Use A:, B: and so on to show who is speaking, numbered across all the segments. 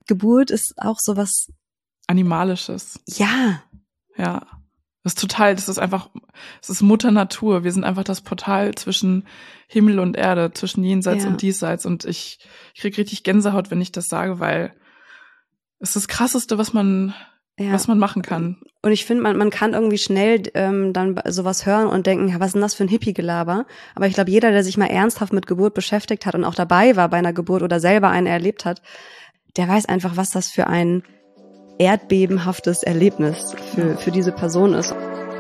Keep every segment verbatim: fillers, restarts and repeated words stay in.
A: Geburt ist auch sowas
B: Animalisches.
A: Ja.
B: Ja. Das ist total, das ist einfach, es ist Mutter Natur. Wir sind einfach das Portal zwischen Himmel und Erde, zwischen Jenseits
A: Ja.
B: und Diesseits. Und ich, ich krieg richtig Gänsehaut, wenn ich das sage, weil es ist das Krasseste, was man,
A: Ja.
B: was man machen kann.
A: Und ich finde, man, man kann irgendwie schnell ähm, dann sowas hören und denken, ja, was ist denn das für ein Hippie-Gelaber? Aber ich glaube, jeder, der sich mal ernsthaft mit Geburt beschäftigt hat und auch dabei war bei einer Geburt oder selber eine erlebt hat, der weiß einfach, was das für ein erdbebenhaftes Erlebnis für, für diese Person ist.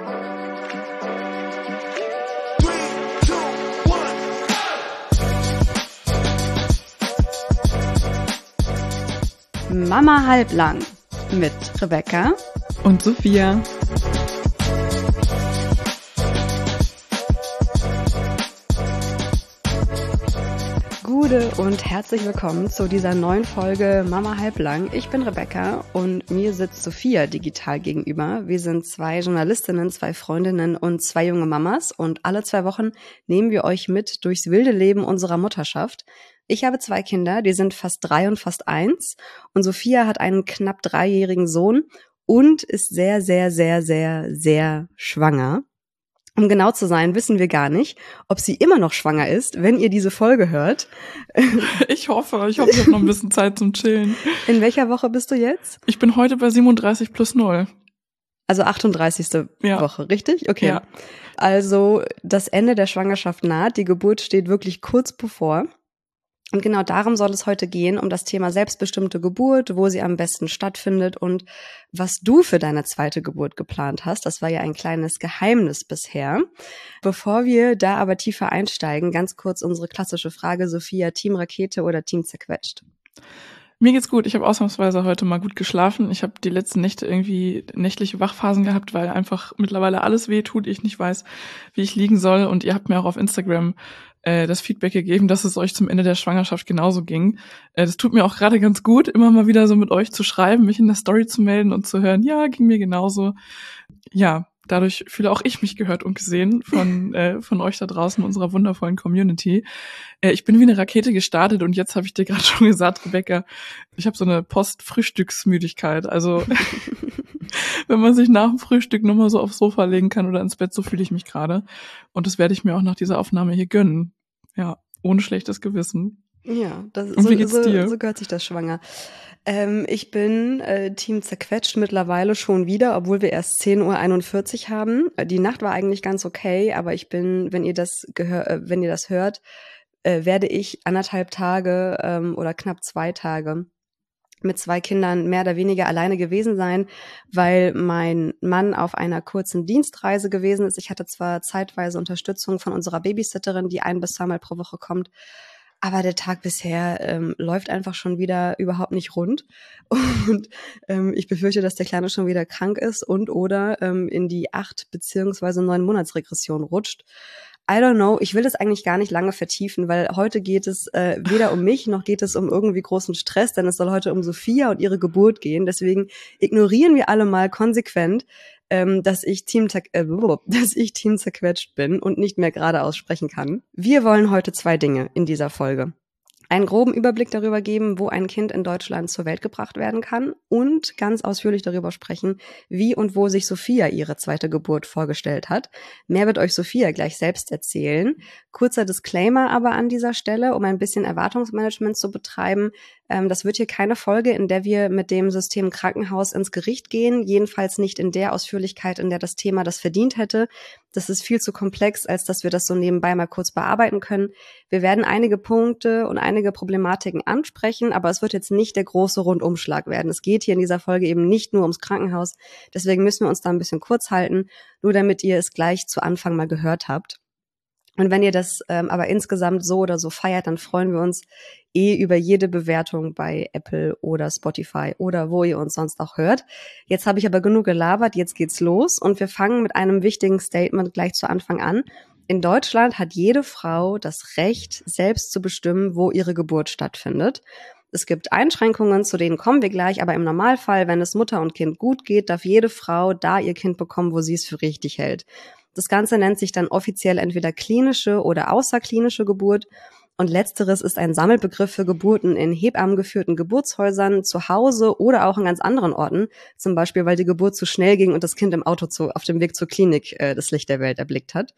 A: Mama halblang mit Rebecca
B: und Sophia.
A: Gute und herzlich willkommen zu dieser neuen Folge Mama halblang. Ich bin Rebecca und mir sitzt Sophia digital gegenüber. Wir sind zwei Journalistinnen, zwei Freundinnen und zwei junge Mamas und alle zwei Wochen nehmen wir euch mit durchs wilde Leben unserer Mutterschaft. Ich habe zwei Kinder, die sind fast drei und fast eins und Sophia hat einen knapp dreijährigen Sohn und ist sehr, sehr, sehr, sehr, sehr schwanger. Um genau zu sein, wissen wir gar nicht, ob sie immer noch schwanger ist, wenn ihr diese Folge hört.
B: Ich hoffe, ich hoffe, ich habe noch ein bisschen Zeit zum Chillen.
A: In welcher Woche bist du jetzt?
B: Ich bin heute bei siebenunddreißig plus null.
A: Also achtunddreißigste
B: Ja.
A: Woche, richtig? Okay.
B: Ja.
A: Also das Ende der Schwangerschaft naht, die Geburt steht wirklich kurz bevor. Und genau darum soll es heute gehen, um das Thema selbstbestimmte Geburt, wo sie am besten stattfindet und was du für deine zweite Geburt geplant hast. Das war ja ein kleines Geheimnis bisher. Bevor wir da aber tiefer einsteigen, ganz kurz unsere klassische Frage, Sophia, Team Rakete oder Team zerquetscht?
B: Mir geht's gut. Ich habe ausnahmsweise heute mal gut geschlafen. Ich habe die letzten Nächte irgendwie nächtliche Wachphasen gehabt, weil einfach mittlerweile alles weh tut, ich nicht weiß, wie ich liegen soll. Und ihr habt mir auch auf Instagram äh, das Feedback gegeben, dass es euch zum Ende der Schwangerschaft genauso ging. Äh, das tut mir auch gerade ganz gut, immer mal wieder so mit euch zu schreiben, mich in der Story zu melden und zu hören, ja, ging mir genauso. Ja, dadurch fühle auch ich mich gehört und gesehen von äh, von euch da draußen, unserer wundervollen Community. Äh, ich bin wie eine Rakete gestartet und jetzt habe ich dir gerade schon gesagt, Rebecca, ich habe so eine Post-Frühstücksmüdigkeit. Also wenn man sich nach dem Frühstück nochmal so aufs Sofa legen kann oder ins Bett, so fühle ich mich gerade. Und das werde ich mir auch nach dieser Aufnahme hier gönnen. Ja, ohne schlechtes Gewissen.
A: Ja, das,
B: Und
A: so,
B: wie geht's
A: so,
B: dir?
A: so gehört sich das schwanger. Ähm, ich bin äh, Team zerquetscht mittlerweile schon wieder, obwohl wir erst zehn Uhr einundvierzig haben. Die Nacht war eigentlich ganz okay, aber ich bin, wenn ihr das gehör, äh, wenn ihr das hört, äh, werde ich anderthalb Tage ähm, oder knapp zwei Tage mit zwei Kindern mehr oder weniger alleine gewesen sein, weil mein Mann auf einer kurzen Dienstreise gewesen ist. Ich hatte zwar zeitweise Unterstützung von unserer Babysitterin, die ein- bis zweimal pro Woche kommt, aber der Tag bisher ähm, läuft einfach schon wieder überhaupt nicht rund. Und ähm, ich befürchte, dass der Kleine schon wieder krank ist und oder ähm, in die acht beziehungsweise neun Monatsregression rutscht. I don't know, ich will das eigentlich gar nicht lange vertiefen, weil heute geht es äh, weder um mich, noch geht es um irgendwie großen Stress, denn es soll heute um Sophia und ihre Geburt gehen. Deswegen ignorieren wir alle mal konsequent, ähm, dass ich Team äh, dass ich Team zerquetscht bin und nicht mehr geradeaus sprechen kann. Wir wollen heute zwei Dinge in dieser Folge. Einen groben Überblick darüber geben, wo ein Kind in Deutschland zur Welt gebracht werden kann und ganz ausführlich darüber sprechen, wie und wo sich Sophia ihre zweite Geburt vorgestellt hat. Mehr wird euch Sophia gleich selbst erzählen. Kurzer Disclaimer aber an dieser Stelle, um ein bisschen Erwartungsmanagement zu betreiben. Ähm, das wird hier keine Folge, in der wir mit dem System Krankenhaus ins Gericht gehen, jedenfalls nicht in der Ausführlichkeit, in der das Thema das verdient hätte. Das ist viel zu komplex, als dass wir das so nebenbei mal kurz bearbeiten können. Wir werden einige Punkte und einige Problematiken ansprechen, aber es wird jetzt nicht der große Rundumschlag werden. Es geht hier in dieser Folge eben nicht nur ums Krankenhaus. Deswegen müssen wir uns da ein bisschen kurz halten, nur damit ihr es gleich zu Anfang mal gehört habt. Und wenn ihr das ähm, aber insgesamt so oder so feiert, dann freuen wir uns eh über jede Bewertung bei Apple oder Spotify oder wo ihr uns sonst auch hört. Jetzt habe ich aber genug gelabert, jetzt geht's los und wir fangen mit einem wichtigen Statement gleich zu Anfang an. In Deutschland hat jede Frau das Recht, selbst zu bestimmen, wo ihre Geburt stattfindet. Es gibt Einschränkungen, zu denen kommen wir gleich, aber im Normalfall, wenn es Mutter und Kind gut geht, darf jede Frau da ihr Kind bekommen, wo sie es für richtig hält. Das Ganze nennt sich dann offiziell entweder klinische oder außerklinische Geburt. Und letzteres ist ein Sammelbegriff für Geburten in hebammengeführten Geburtshäusern, zu Hause oder auch in ganz anderen Orten. Zum Beispiel, weil die Geburt zu schnell ging und das Kind im Auto zu, auf dem Weg zur Klinik äh, das Licht der Welt erblickt hat.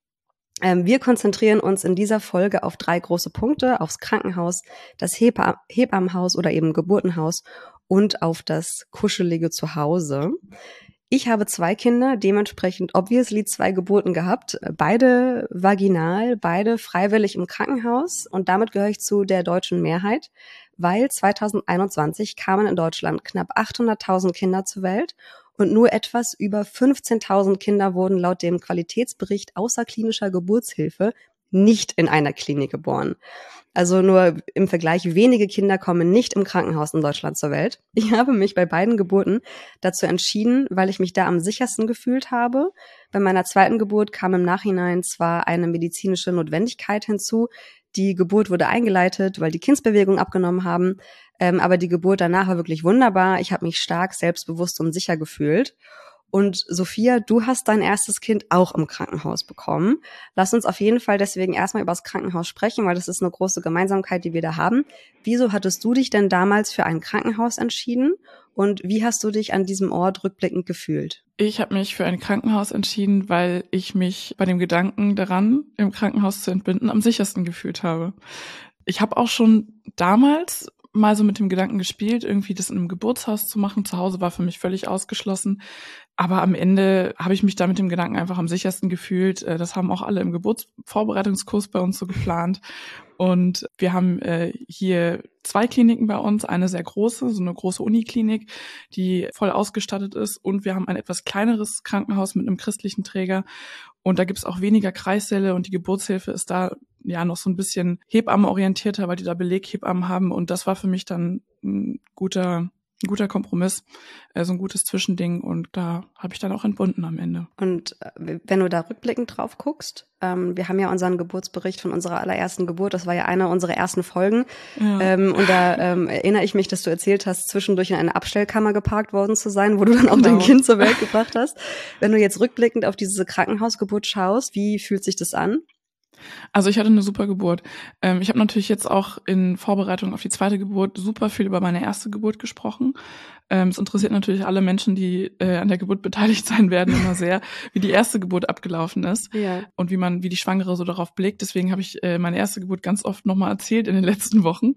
A: Ähm, wir konzentrieren uns in dieser Folge auf drei große Punkte: aufs Krankenhaus, das Hebam- Hebammenhaus oder eben Geburtenhaus und auf das kuschelige Zuhause. Ich habe zwei Kinder, dementsprechend obviously zwei Geburten gehabt, beide vaginal, beide freiwillig im Krankenhaus, und damit gehöre ich zu der deutschen Mehrheit, weil zwanzig einundzwanzig kamen in Deutschland knapp achthunderttausend Kinder zur Welt und nur etwas über fünfzehntausend Kinder wurden laut dem Qualitätsbericht außerklinischer Geburtshilfe nicht in einer Klinik geboren. Also nur im Vergleich, wenige Kinder kommen nicht im Krankenhaus in Deutschland zur Welt. Ich habe mich bei beiden Geburten dazu entschieden, weil ich mich da am sichersten gefühlt habe. Bei meiner zweiten Geburt kam im Nachhinein zwar eine medizinische Notwendigkeit hinzu. Die Geburt wurde eingeleitet, weil die Kindsbewegung abgenommen haben. Ähm, aber die Geburt danach war wirklich wunderbar. Ich habe mich stark, selbstbewusst und sicher gefühlt. Und Sophia, du hast dein erstes Kind auch im Krankenhaus bekommen. Lass uns auf jeden Fall deswegen erstmal über das Krankenhaus sprechen, weil das ist eine große Gemeinsamkeit, die wir da haben. Wieso hattest du dich denn damals für ein Krankenhaus entschieden? Und wie hast du dich an diesem Ort rückblickend gefühlt?
B: Ich habe mich für ein Krankenhaus entschieden, weil ich mich bei dem Gedanken daran, im Krankenhaus zu entbinden, am sichersten gefühlt habe. Ich habe auch schon damals mal so mit dem Gedanken gespielt, irgendwie das in einem Geburtshaus zu machen. Zu Hause war für mich völlig ausgeschlossen. Aber am Ende habe ich mich da mit dem Gedanken einfach am sichersten gefühlt. Das haben auch alle im Geburtsvorbereitungskurs bei uns so geplant. Und wir haben äh, hier zwei Kliniken bei uns, eine sehr große, so eine große Uniklinik, die voll ausgestattet ist. Und wir haben ein etwas kleineres Krankenhaus mit einem christlichen Träger. Und da gibt es auch weniger Kreissäle und die Geburtshilfe ist da ja noch so ein bisschen hebammenorientierter, weil die da Beleghebammen haben. Und das war für mich dann ein guter Ein guter Kompromiss, äh, so ein gutes Zwischending, und da habe ich dann auch entbunden am Ende.
A: Und äh, wenn du da rückblickend drauf guckst, ähm, wir haben ja unseren Geburtsbericht von unserer allerersten Geburt, das war ja eine unserer ersten Folgen,
B: Ja.
A: ähm, und da ähm, erinnere ich mich, dass du erzählt hast, zwischendurch in eine Abstellkammer geparkt worden zu sein, wo du dann auch
B: Genau.
A: dein Kind zur Welt gebracht hast. Wenn du jetzt rückblickend auf diese Krankenhausgeburt schaust, wie fühlt sich das an?
B: Also ich hatte eine super Geburt. Ähm, ich habe natürlich jetzt auch in Vorbereitung auf die zweite Geburt super viel über meine erste Geburt gesprochen. Ähm, es interessiert natürlich alle Menschen, die äh, an der Geburt beteiligt sein werden, immer sehr, wie die erste Geburt abgelaufen ist.
A: Ja.
B: Und wie man, wie die Schwangere so darauf blickt. Deswegen habe ich äh, meine erste Geburt ganz oft nochmal erzählt in den letzten Wochen.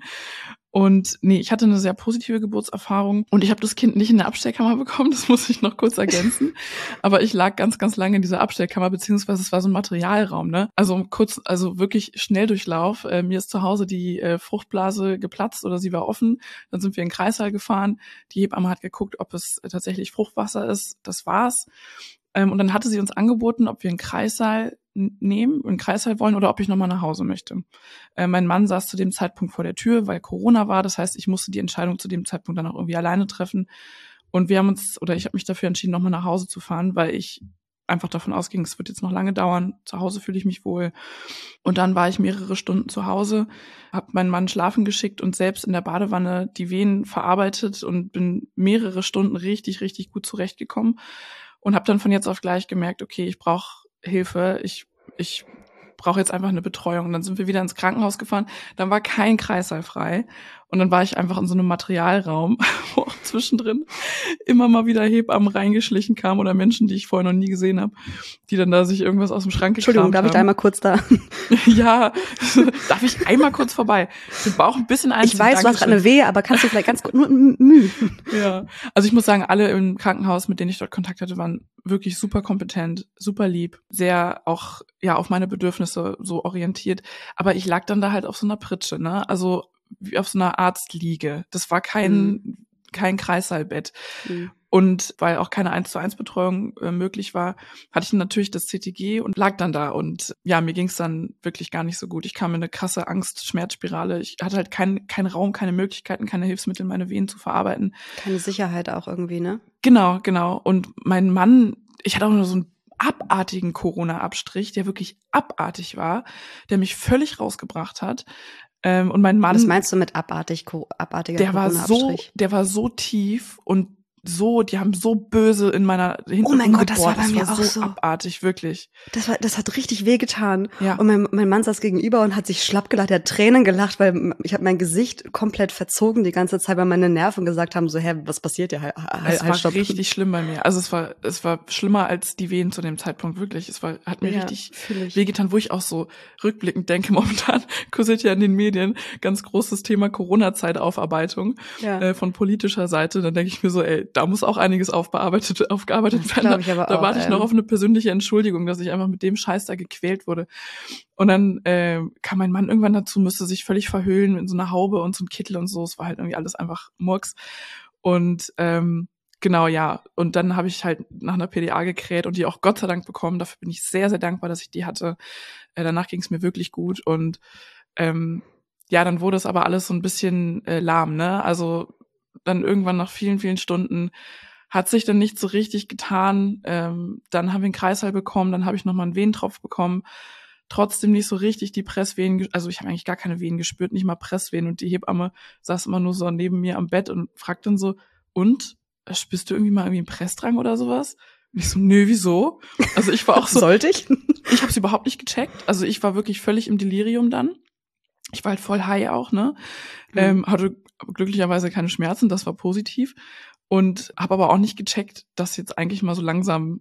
B: Und nee, ich hatte eine sehr positive Geburtserfahrung und ich habe das Kind nicht in der Abstellkammer bekommen, das muss ich noch kurz ergänzen. Aber ich lag ganz, ganz lange in dieser Abstellkammer, beziehungsweise es war so ein Materialraum, ne? Also kurz, also wirklich Schnelldurchlauf. Äh, mir ist zu Hause die äh, Fruchtblase geplatzt oder sie war offen. Dann sind wir in den Kreissaal gefahren. Die Hebamme hat geguckt, ob es äh, tatsächlich Fruchtwasser ist. Das war's. Ähm, und dann hatte sie uns angeboten, ob wir einen Kreissaal nehmen, einen Kreißsaal wollen oder ob ich nochmal nach Hause möchte. Äh, mein Mann saß zu dem Zeitpunkt vor der Tür, weil Corona war. Das heißt, ich musste die Entscheidung zu dem Zeitpunkt dann auch irgendwie alleine treffen. Und wir haben uns, oder ich habe mich dafür entschieden, nochmal nach Hause zu fahren, weil ich einfach davon ausging, es wird jetzt noch lange dauern. Zu Hause fühle ich mich wohl. Und dann war ich mehrere Stunden zu Hause, habe meinen Mann schlafen geschickt und selbst in der Badewanne die Wehen verarbeitet und bin mehrere Stunden richtig, richtig gut zurechtgekommen und habe dann von jetzt auf gleich gemerkt, okay, ich brauche Hilfe, ich ich brauche jetzt einfach eine Betreuung. Und dann sind wir wieder ins Krankenhaus gefahren, dann war kein Kreissaal frei und dann war ich einfach in so einem Materialraum, wo auch zwischendrin immer mal wieder Hebammen reingeschlichen kamen oder Menschen, die ich vorher noch nie gesehen habe, die dann da sich irgendwas aus dem Schrank gekramt haben.
A: Entschuldigung, darf ich da einmal kurz da?
B: Ja, darf ich einmal kurz vorbei? Den Bauch ein bisschen einziehen.
A: Ich weiß, du hast gerade eine Wehe, aber kannst du vielleicht ganz kurz, nur Mühe.
B: Ja, also ich muss sagen, alle im Krankenhaus, mit denen ich dort Kontakt hatte, waren wirklich super kompetent, super lieb, sehr auch ja auf meine Bedürfnisse so orientiert. Aber ich lag dann da halt auf so einer Pritsche, ne? Also wie auf so einer Arztliege. Das war kein mhm. kein Kreissaalbett. Mhm. Und weil auch keine eins zu eins Betreuung äh, möglich war, hatte ich natürlich das C T G und lag dann da. Und ja, mir ging es dann wirklich gar nicht so gut. Ich kam in eine krasse Angst-Schmerzspirale. Ich hatte halt keinen keinen Raum, keine Möglichkeiten, keine Hilfsmittel, meine Venen zu verarbeiten.
A: Keine Sicherheit auch irgendwie, ne?
B: Genau, genau. Und mein Mann, ich hatte auch nur so einen abartigen Corona-Abstrich, der wirklich abartig war, der mich völlig rausgebracht hat. Ähm, und mein Mann.
A: Was meinst du mit abartig, abartiger
B: der war so, der war so tief und so, die haben so böse in meiner hinten
A: Oh mein Gott, das war
B: rumgebohrt.
A: bei mir
B: Das war
A: auch
B: so
A: so.
B: abartig, wirklich.
A: Das war, das hat richtig wehgetan.
B: Ja.
A: Und mein, mein Mann saß gegenüber und hat sich schlapp gelacht, er hat Tränen gelacht, weil ich habe mein Gesicht komplett verzogen die ganze Zeit, weil meine Nerven gesagt haben, so, hä, was passiert hier? Halt, halt,
B: Es war
A: halt, stopp.
B: richtig schlimm bei mir. Also es war, es war schlimmer als die Wehen zu dem Zeitpunkt, wirklich. Es war, hat mir
A: Ja,
B: richtig
A: fühl ich.
B: wehgetan, wo ich auch so rückblickend denke, momentan kursiert ja in den Medien ganz großes Thema Corona-Zeitaufarbeitung
A: Ja.
B: äh, von politischer Seite. Dann denke ich mir so, ey, da muss auch einiges aufbearbeitet, aufgearbeitet
A: Das
B: werden.
A: glaub ich aber
B: Da
A: auch,
B: warte ich noch
A: ähm.
B: auf eine persönliche Entschuldigung, dass ich einfach mit dem Scheiß da gequält wurde. Und dann äh, kam mein Mann irgendwann dazu, musste sich völlig verhüllen in so einer Haube und so ein Kittel und so. Es war halt irgendwie alles einfach Murks. Und ähm, genau, ja. Und dann habe ich halt nach einer P D A gekräht und die auch Gott sei Dank bekommen. Dafür bin ich sehr, sehr dankbar, dass ich die hatte. Äh, danach ging es mir wirklich gut. Und ähm, ja, dann wurde es aber alles so ein bisschen äh, lahm, ne? Also dann irgendwann nach vielen, vielen Stunden hat sich dann nicht so richtig getan. Ähm, dann haben wir einen Kreißsaal bekommen, dann habe ich nochmal einen Wehentropf bekommen. Trotzdem nicht so richtig die Presswehen, also ich habe eigentlich gar keine Wehen gespürt, nicht mal Presswehen. Und die Hebamme saß immer nur so neben mir am Bett und fragt dann so, und, spürst du irgendwie mal irgendwie einen Pressdrang oder sowas? Und ich so, nö, wieso? Also ich war auch so.
A: Sollte ich?
B: Ich habe es überhaupt nicht gecheckt. Also ich war wirklich völlig im Delirium dann. Ich war halt voll high auch, ne? Mhm. Ähm, hatte glücklicherweise keine Schmerzen, das war positiv. Und habe aber auch nicht gecheckt, dass jetzt eigentlich mal so langsam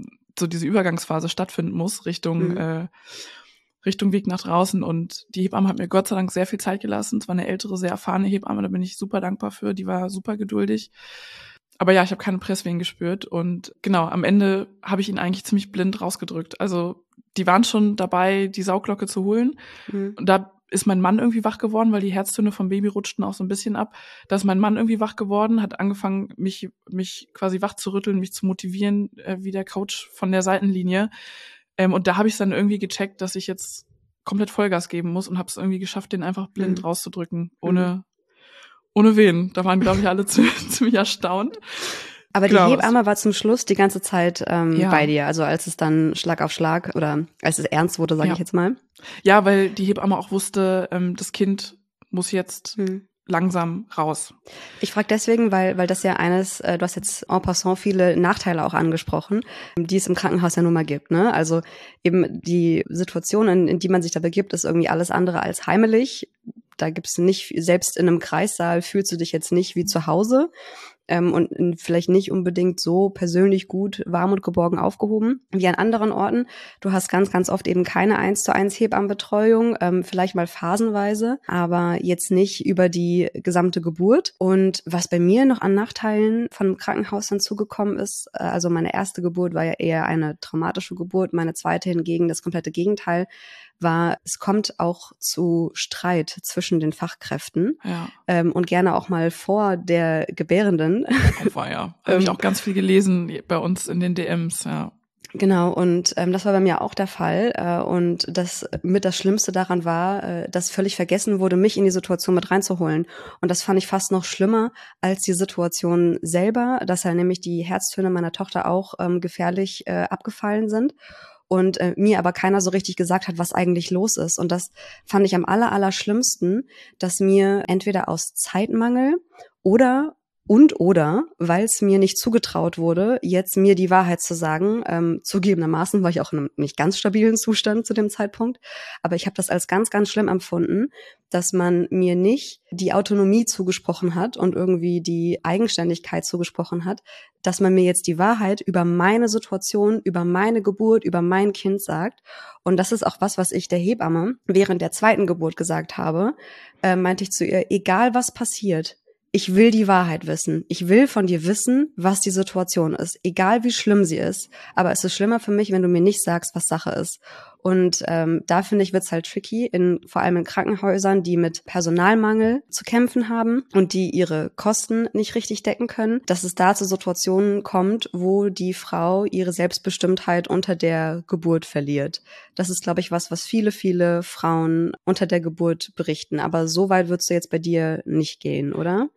B: so diese Übergangsphase stattfinden muss, Richtung mhm. äh, Richtung Weg nach draußen. Und die Hebamme hat mir Gott sei Dank sehr viel Zeit gelassen. Es war eine ältere, sehr erfahrene Hebamme, da bin ich super dankbar für. Die war super geduldig. Aber ja, ich habe keine Presswehen gespürt. Und genau, am Ende habe ich ihn eigentlich ziemlich blind rausgedrückt. Also die waren schon dabei, die Sauglocke zu holen. Mhm. Und da ist mein Mann irgendwie wach geworden, weil die Herztöne vom Baby rutschten auch so ein bisschen ab. Da ist mein Mann irgendwie wach geworden, hat angefangen, mich mich quasi wach zu rütteln, mich zu motivieren, äh, wie der Coach von der Seitenlinie. Ähm, und da habe ich dann irgendwie gecheckt, dass ich jetzt komplett Vollgas geben muss und habe es irgendwie geschafft, den einfach blind mhm. rauszudrücken, ohne mhm. ohne Wehen. Da waren, glaube ich, alle ziemlich erstaunt.
A: Aber
B: genau,
A: die Hebamme war zum Schluss die ganze Zeit ähm,
B: ja.
A: bei dir, also als es dann Schlag auf Schlag oder als es ernst wurde, sage
B: ja.
A: ich jetzt mal.
B: Ja, weil die Hebamme auch wusste, ähm, das Kind muss jetzt hm. langsam raus.
A: Ich frage deswegen, weil weil das ja eines, äh, du hast jetzt en passant viele Nachteile auch angesprochen, die es im Krankenhaus ja nun mal gibt, ne? Also eben die Situation, in, in die man sich da begibt, ist irgendwie alles andere als heimelig. Da gibt's nicht, selbst in einem Kreissaal fühlst du dich jetzt nicht wie zu Hause. Ähm, und vielleicht nicht unbedingt so persönlich gut, warm und geborgen aufgehoben wie an anderen Orten. Du hast ganz, ganz oft eben keine eins zu eins Hebammenbetreuung, ähm, vielleicht mal phasenweise, aber jetzt nicht über die gesamte Geburt. Und was bei mir noch an Nachteilen von dem Krankenhaus dann zugekommen ist, äh, also meine erste Geburt war ja eher eine traumatische Geburt, meine zweite hingegen das komplette Gegenteil, war, es kommt auch zu Streit zwischen den Fachkräften
B: ja.
A: ähm, und gerne auch mal vor der Gebärenden.
B: Oh, war ja. Habe ich auch ganz viel gelesen bei uns in den D Ms, ja.
A: Genau, und ähm, das war bei mir auch der Fall. Äh, und das mit das Schlimmste daran war, äh, dass völlig vergessen wurde, mich in die Situation mit reinzuholen. Und das fand ich fast noch schlimmer als die Situation selber, dass ja nämlich die Herztöne meiner Tochter auch ähm, gefährlich äh, abgefallen sind. Und äh, mir aber keiner so richtig gesagt hat, was eigentlich los ist. Und das fand ich am aller, aller schlimmsten, dass mir entweder aus Zeitmangel oder und oder, weil es mir nicht zugetraut wurde, jetzt mir die Wahrheit zu sagen. Ähm, zugegebenermaßen war ich auch in einem nicht ganz stabilen Zustand zu dem Zeitpunkt. Aber ich habe das als ganz, ganz schlimm empfunden, dass man mir nicht die Autonomie zugesprochen hat und irgendwie die Eigenständigkeit zugesprochen hat, dass man mir jetzt die Wahrheit über meine Situation, über meine Geburt, über mein Kind sagt. Und das ist auch was, was ich der Hebamme während der zweiten Geburt gesagt habe. Äh, meinte ich zu ihr, egal was passiert, ich will die Wahrheit wissen. Ich will von dir wissen, was die Situation ist, egal wie schlimm sie ist. Aber es ist schlimmer für mich, wenn du mir nicht sagst, was Sache ist. Und ähm, da finde ich, wird's halt tricky, in, vor allem in Krankenhäusern, die mit Personalmangel zu kämpfen haben und die ihre Kosten nicht richtig decken können, dass es da zu Situationen kommt, wo die Frau ihre Selbstbestimmtheit unter der Geburt verliert. Das ist, glaube ich, was, was viele, viele Frauen unter der Geburt berichten. Aber so weit würdest du jetzt bei dir nicht gehen, oder?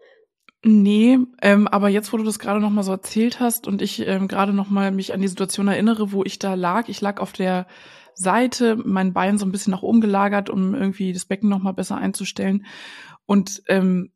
B: Nee, ähm, aber jetzt, wo du das gerade noch mal so erzählt hast und ich ähm, gerade noch mal mich an die Situation erinnere, wo ich da lag, ich lag auf der Seite, mein Bein so ein bisschen nach oben gelagert, um irgendwie das Becken noch mal besser einzustellen und ähm,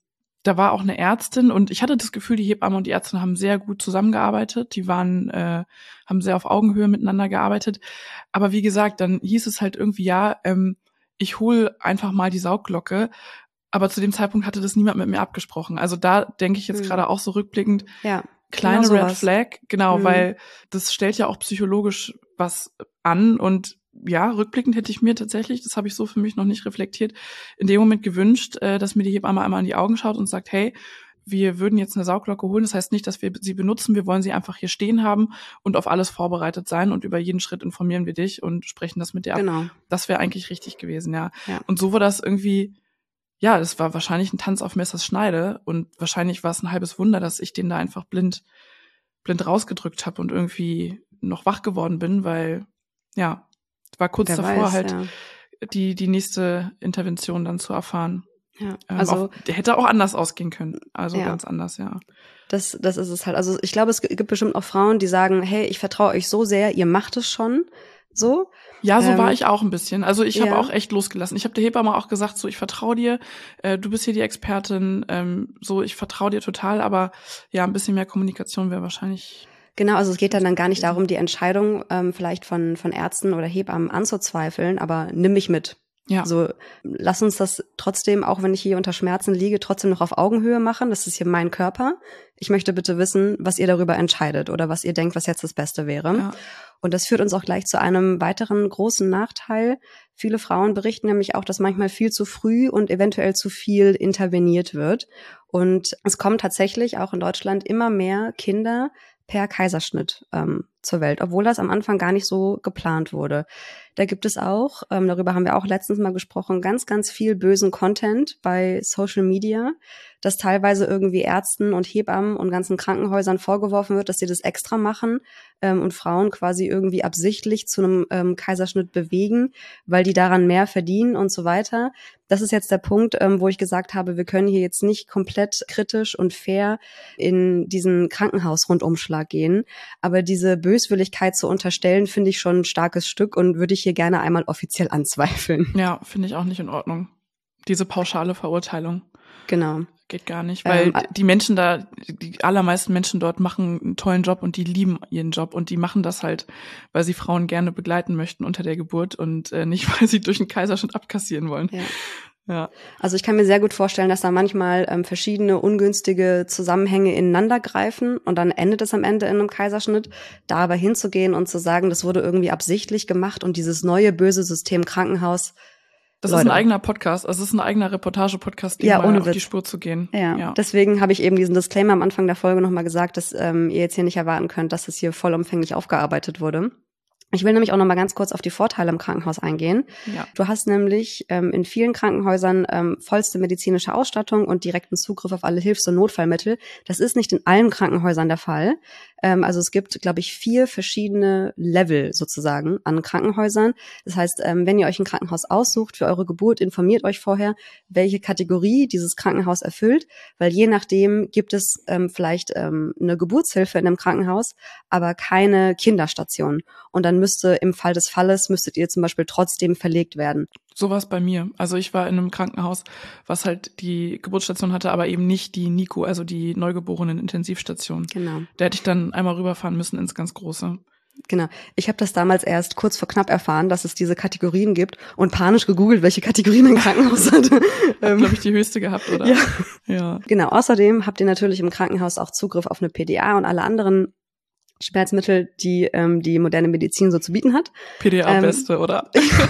B: da war auch eine Ärztin und ich hatte das Gefühl, die Hebamme und die Ärztin haben sehr gut zusammengearbeitet. Die waren, äh, haben sehr auf Augenhöhe miteinander gearbeitet. Aber wie gesagt, dann hieß es halt irgendwie, ja, ähm, ich hole einfach mal die Saugglocke. Aber zu dem Zeitpunkt hatte das niemand mit mir abgesprochen. Also da denke ich jetzt
A: hm.
B: gerade auch so rückblickend,
A: ja,
B: kleine
A: genau
B: Red
A: sowas.
B: Flag, genau,
A: Hm.
B: weil das stellt ja auch psychologisch was an und ja, rückblickend hätte ich mir tatsächlich, das habe ich so für mich noch nicht reflektiert, in dem Moment gewünscht, äh, dass mir die Hebamme einmal in die Augen schaut und sagt, hey, wir würden jetzt eine Saugglocke holen. Das heißt nicht, dass wir sie benutzen. Wir wollen sie einfach hier stehen haben und auf alles vorbereitet sein. Und über jeden Schritt informieren wir dich und sprechen das mit dir ab.
A: Genau.
B: Das wäre eigentlich richtig gewesen, ja.
A: Ja.
B: Und so war das irgendwie, ja, das war wahrscheinlich ein Tanz auf Messers Schneide. Und wahrscheinlich war es ein halbes Wunder, dass ich den da einfach blind, blind rausgedrückt habe und irgendwie noch wach geworden bin, weil, ja, war kurz
A: Wer
B: davor
A: weiß,
B: halt
A: ja.
B: die, die nächste Intervention dann zu erfahren.
A: Ja,
B: Ähm,
A: also
B: auch, der hätte auch anders ausgehen können. Also
A: Ja.
B: ganz anders, ja.
A: das, das ist es halt. Also ich glaube, es gibt bestimmt auch Frauen, die sagen, hey, ich vertraue euch so sehr, ihr macht es schon so.
B: Ja, so
A: Ähm,
B: war ich auch ein bisschen. Also ich habe
A: ja.
B: auch echt losgelassen. Ich habe der Hebamme auch gesagt, so ich vertraue dir, äh, du bist hier die Expertin, ähm, so ich vertraue dir total, aber ja, ein bisschen mehr Kommunikation wäre wahrscheinlich.
A: Genau, also es geht dann, dann gar nicht
B: gewesen.
A: darum, die Entscheidung ähm, vielleicht von, von Ärzten oder Hebammen anzuzweifeln, aber nimm mich mit.
B: Ja.
A: So, lass uns das trotzdem, auch wenn ich hier unter Schmerzen liege, trotzdem noch auf Augenhöhe machen. Das ist hier mein Körper. Ich möchte bitte wissen, was ihr darüber entscheidet oder was ihr denkt, was jetzt das Beste wäre.
B: Ja.
A: Und das führt uns auch gleich zu einem weiteren großen Nachteil. Viele Frauen berichten nämlich auch, dass manchmal viel zu früh und eventuell zu viel interveniert wird. Und es kommen tatsächlich auch in Deutschland immer mehr Kinder per Kaiserschnitt ähm, zur Welt, obwohl das am Anfang gar nicht so geplant wurde. Da gibt es auch, ähm, darüber haben wir auch letztens mal gesprochen, ganz, ganz viel bösen Content bei Social Media, dass teilweise irgendwie Ärzten und Hebammen und ganzen Krankenhäusern vorgeworfen wird, dass sie das extra machen ähm, und Frauen quasi irgendwie absichtlich zu einem ähm, Kaiserschnitt bewegen, weil die daran mehr verdienen und so weiter. Das ist jetzt der Punkt, ähm, wo ich gesagt habe, wir können hier jetzt nicht komplett kritisch und fair in diesen Krankenhaus-Rundumschlag gehen. Aber diese Böswilligkeit zu unterstellen, finde ich schon ein starkes Stück und würde ich hier gerne einmal offiziell anzweifeln.
B: Ja, finde ich auch nicht in Ordnung. Diese pauschale Verurteilung.
A: Genau.
B: Geht gar nicht, weil
A: Ähm,
B: die Menschen da, die allermeisten Menschen dort machen einen tollen Job und die lieben ihren Job und die machen das halt, weil sie Frauen gerne begleiten möchten unter der Geburt und äh, nicht, weil sie durch einen Kaiserschnitt abkassieren wollen.
A: Ja.
B: Ja.
A: Also ich kann mir sehr gut vorstellen, dass da manchmal ähm, verschiedene ungünstige Zusammenhänge ineinander greifen und dann endet es am Ende in einem Kaiserschnitt. Da aber hinzugehen und zu sagen, das wurde irgendwie absichtlich gemacht und dieses neue böse System Krankenhaus.
B: Das
A: Leute.
B: ist ein eigener Podcast, also es ist ein eigener Reportage-Podcast, dem
A: Ja,
B: mal
A: ohne
B: auf
A: Witz.
B: die Spur zu gehen.
A: Ja,
B: Ja.
A: deswegen habe ich eben diesen Disclaimer am Anfang der Folge nochmal gesagt, dass ähm, ihr jetzt hier nicht erwarten könnt, dass es hier vollumfänglich aufgearbeitet wurde. Ich will nämlich auch noch mal ganz kurz auf die Vorteile im Krankenhaus eingehen.
B: Ja.
A: Du hast nämlich ähm, in vielen Krankenhäusern ähm, vollste medizinische Ausstattung und direkten Zugriff auf alle Hilfs- und Notfallmittel. Das ist nicht in allen Krankenhäusern der Fall. Ähm, also es gibt, glaube ich, vier verschiedene Level sozusagen an Krankenhäusern. Das heißt, ähm, wenn ihr euch ein Krankenhaus aussucht für eure Geburt, informiert euch vorher, welche Kategorie dieses Krankenhaus erfüllt, weil je nachdem gibt es ähm, vielleicht ähm, eine Geburtshilfe in einem Krankenhaus, aber keine Kinderstation. Und dann müsste im Fall des Falles, müsstet ihr zum Beispiel trotzdem verlegt werden.
B: So war es bei mir. Also ich war in einem Krankenhaus, was halt die Geburtsstation hatte, aber eben nicht die N I C U, also die Neugeborenen-Intensivstation.
A: Genau.
B: Da hätte ich dann einmal rüberfahren müssen ins ganz Große.
A: Genau. Ich habe das damals erst kurz vor knapp erfahren, dass es diese Kategorien gibt und panisch gegoogelt, welche Kategorien ein Krankenhaus hat.
B: Hat, glaube ich, die höchste gehabt, oder?
A: Ja.
B: Ja.
A: Genau. Außerdem habt ihr natürlich im Krankenhaus auch Zugriff auf eine P D A und alle anderen Schmerzmittel, die ähm, die moderne Medizin so zu bieten hat.
B: P D A-Beste,
A: ähm,
B: oder?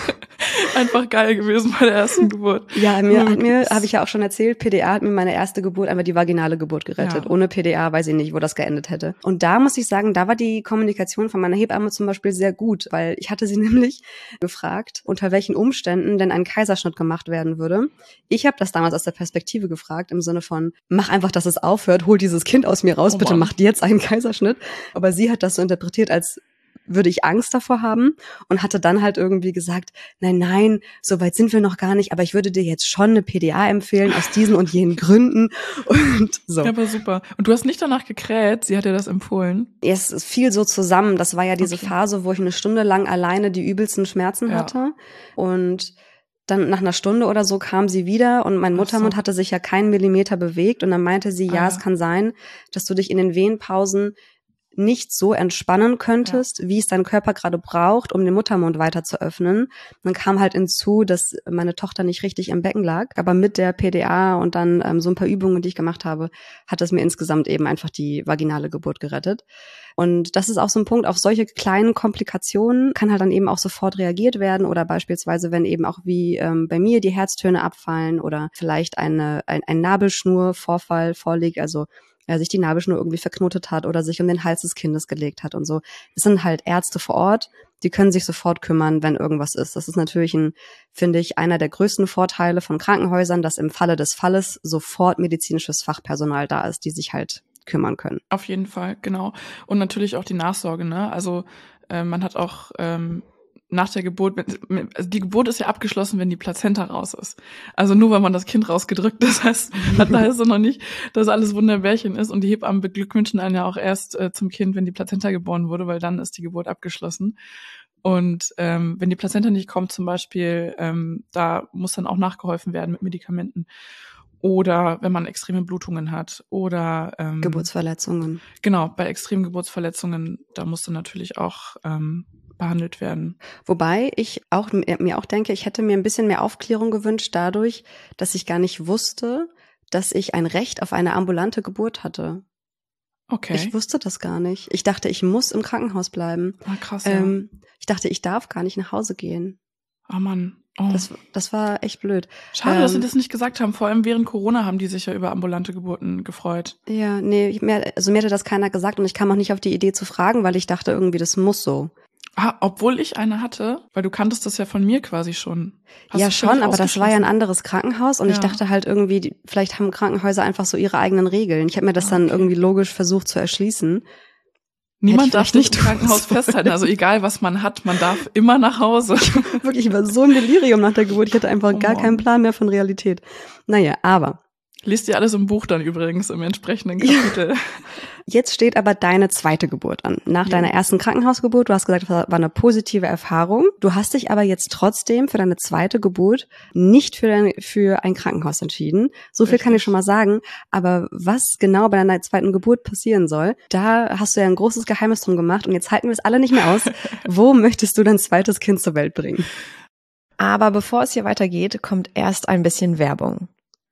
B: Einfach geil gewesen bei der ersten Geburt.
A: Ja, mir hat mir, habe ich ja auch schon erzählt, P D A hat mir meine erste Geburt, einfach die vaginale Geburt gerettet.
B: Ja.
A: Ohne P D A weiß ich nicht, wo das geendet hätte. Und da muss ich sagen, da war die Kommunikation von meiner Hebamme zum Beispiel sehr gut, weil ich hatte sie nämlich gefragt, unter welchen Umständen denn ein Kaiserschnitt gemacht werden würde. Ich habe das damals aus der Perspektive gefragt, im Sinne von, mach einfach, dass es aufhört, hol dieses Kind aus mir raus,
B: Oh
A: bitte
B: Mann.
A: macht jetzt einen Kaiserschnitt. Aber sie hat das so interpretiert, als würde ich Angst davor haben und hatte dann halt irgendwie gesagt, nein, nein, so weit sind wir noch gar nicht, aber ich würde dir jetzt schon eine P D A empfehlen aus diesen und jenen Gründen und so.
B: Ja, aber super. Und du hast nicht danach gekräht, sie hat dir das empfohlen?
A: Es fiel so zusammen, das war ja diese
B: Okay.
A: Phase, wo ich eine Stunde lang alleine die übelsten Schmerzen
B: Ja.
A: hatte und dann nach einer Stunde oder so kam sie wieder und mein Muttermund so. hatte sich ja keinen Millimeter bewegt und dann meinte sie, ja, ah, ja, es kann sein, dass du dich in den Wehenpausen nicht so entspannen könntest, ja. wie es dein Körper gerade braucht, um den Muttermund weiter zu öffnen. Dann kam halt hinzu, dass meine Tochter nicht richtig im Becken lag, aber mit der P D A und dann ähm, so ein paar Übungen, die ich gemacht habe, hat es mir insgesamt eben einfach die vaginale Geburt gerettet. Und das ist auch so ein Punkt, auf solche kleinen Komplikationen kann halt dann eben auch sofort reagiert werden oder beispielsweise, wenn eben auch wie ähm, bei mir die Herztöne abfallen oder vielleicht eine ein, ein Nabelschnurvorfall vorliegt, also er sich die Nabelschnur irgendwie verknotet hat oder sich um den Hals des Kindes gelegt hat und so. Es sind halt Ärzte vor Ort, die können sich sofort kümmern, wenn irgendwas ist. Das ist natürlich ein, finde ich, einer der größten Vorteile von Krankenhäusern, dass im Falle des Falles sofort medizinisches Fachpersonal da ist, die sich halt kümmern können.
B: Auf jeden Fall, genau. Und natürlich auch die Nachsorge, ne? Also äh, man hat auch ähm, nach der Geburt, also die Geburt ist ja abgeschlossen, wenn die Plazenta raus ist. Also nur, wenn man das Kind rausgedrückt ist, heißt, da heißt es noch nicht, dass alles Wunderbärchen ist. Und die Hebammen beglückwünschen einen ja auch erst äh, zum Kind, wenn die Plazenta geboren wurde, weil dann ist die Geburt abgeschlossen. Und ähm, wenn die Plazenta nicht kommt zum Beispiel, ähm, da muss dann auch nachgeholfen werden mit Medikamenten. Oder wenn man extreme Blutungen hat oder ähm,
A: Geburtsverletzungen.
B: Genau, bei extremen Geburtsverletzungen, da muss dann natürlich auch ähm, behandelt werden.
A: Wobei ich auch mir auch denke, ich hätte mir ein bisschen mehr Aufklärung gewünscht dadurch, dass ich gar nicht wusste, dass ich ein Recht auf eine ambulante Geburt hatte.
B: Okay.
A: Ich wusste das gar nicht. Ich dachte, ich muss im Krankenhaus bleiben.
B: Ah, krass,
A: ähm, ja. Ich dachte, ich darf gar nicht nach Hause gehen.
B: Oh Mann. Oh.
A: Das, das war echt blöd.
B: Schade, ähm, dass sie das nicht gesagt haben. Vor allem während Corona haben die sich ja über ambulante Geburten gefreut.
A: Ja, nee, mir, also mir hatte das keiner gesagt und ich kam auch nicht auf die Idee zu fragen, weil ich dachte irgendwie, das muss so.
B: Ah, obwohl ich eine hatte, weil du kanntest das ja von mir quasi schon.
A: Hast ja schon, aber das war ja ein anderes Krankenhaus und ja. ich dachte halt irgendwie, die, vielleicht haben Krankenhäuser einfach so ihre eigenen Regeln. Ich habe mir das ah, okay. dann irgendwie logisch versucht zu erschließen.
B: Niemand darf nicht im Krankenhaus festhalten, also egal was man hat, man darf immer nach Hause.
A: Wirklich, ich war so ein Delirium nach der Geburt, ich hatte einfach oh, gar keinen Plan mehr von Realität. Naja, aber.
B: Liest ihr alles im Buch dann übrigens, im entsprechenden Kapitel. Ja.
A: Jetzt steht aber deine zweite Geburt an. Nach ja. deiner ersten Krankenhausgeburt, du hast gesagt, das war eine positive Erfahrung. Du hast dich aber jetzt trotzdem für deine zweite Geburt nicht für, dein, für ein Krankenhaus entschieden. So viel Richtig. Kann ich schon mal sagen. Aber was genau bei deiner zweiten Geburt passieren soll, da hast du ja ein großes Geheimnis drum gemacht. Und jetzt halten wir es alle nicht mehr aus. Wo möchtest du dein zweites Kind zur Welt bringen?
C: Aber bevor es hier weitergeht, kommt erst ein bisschen Werbung.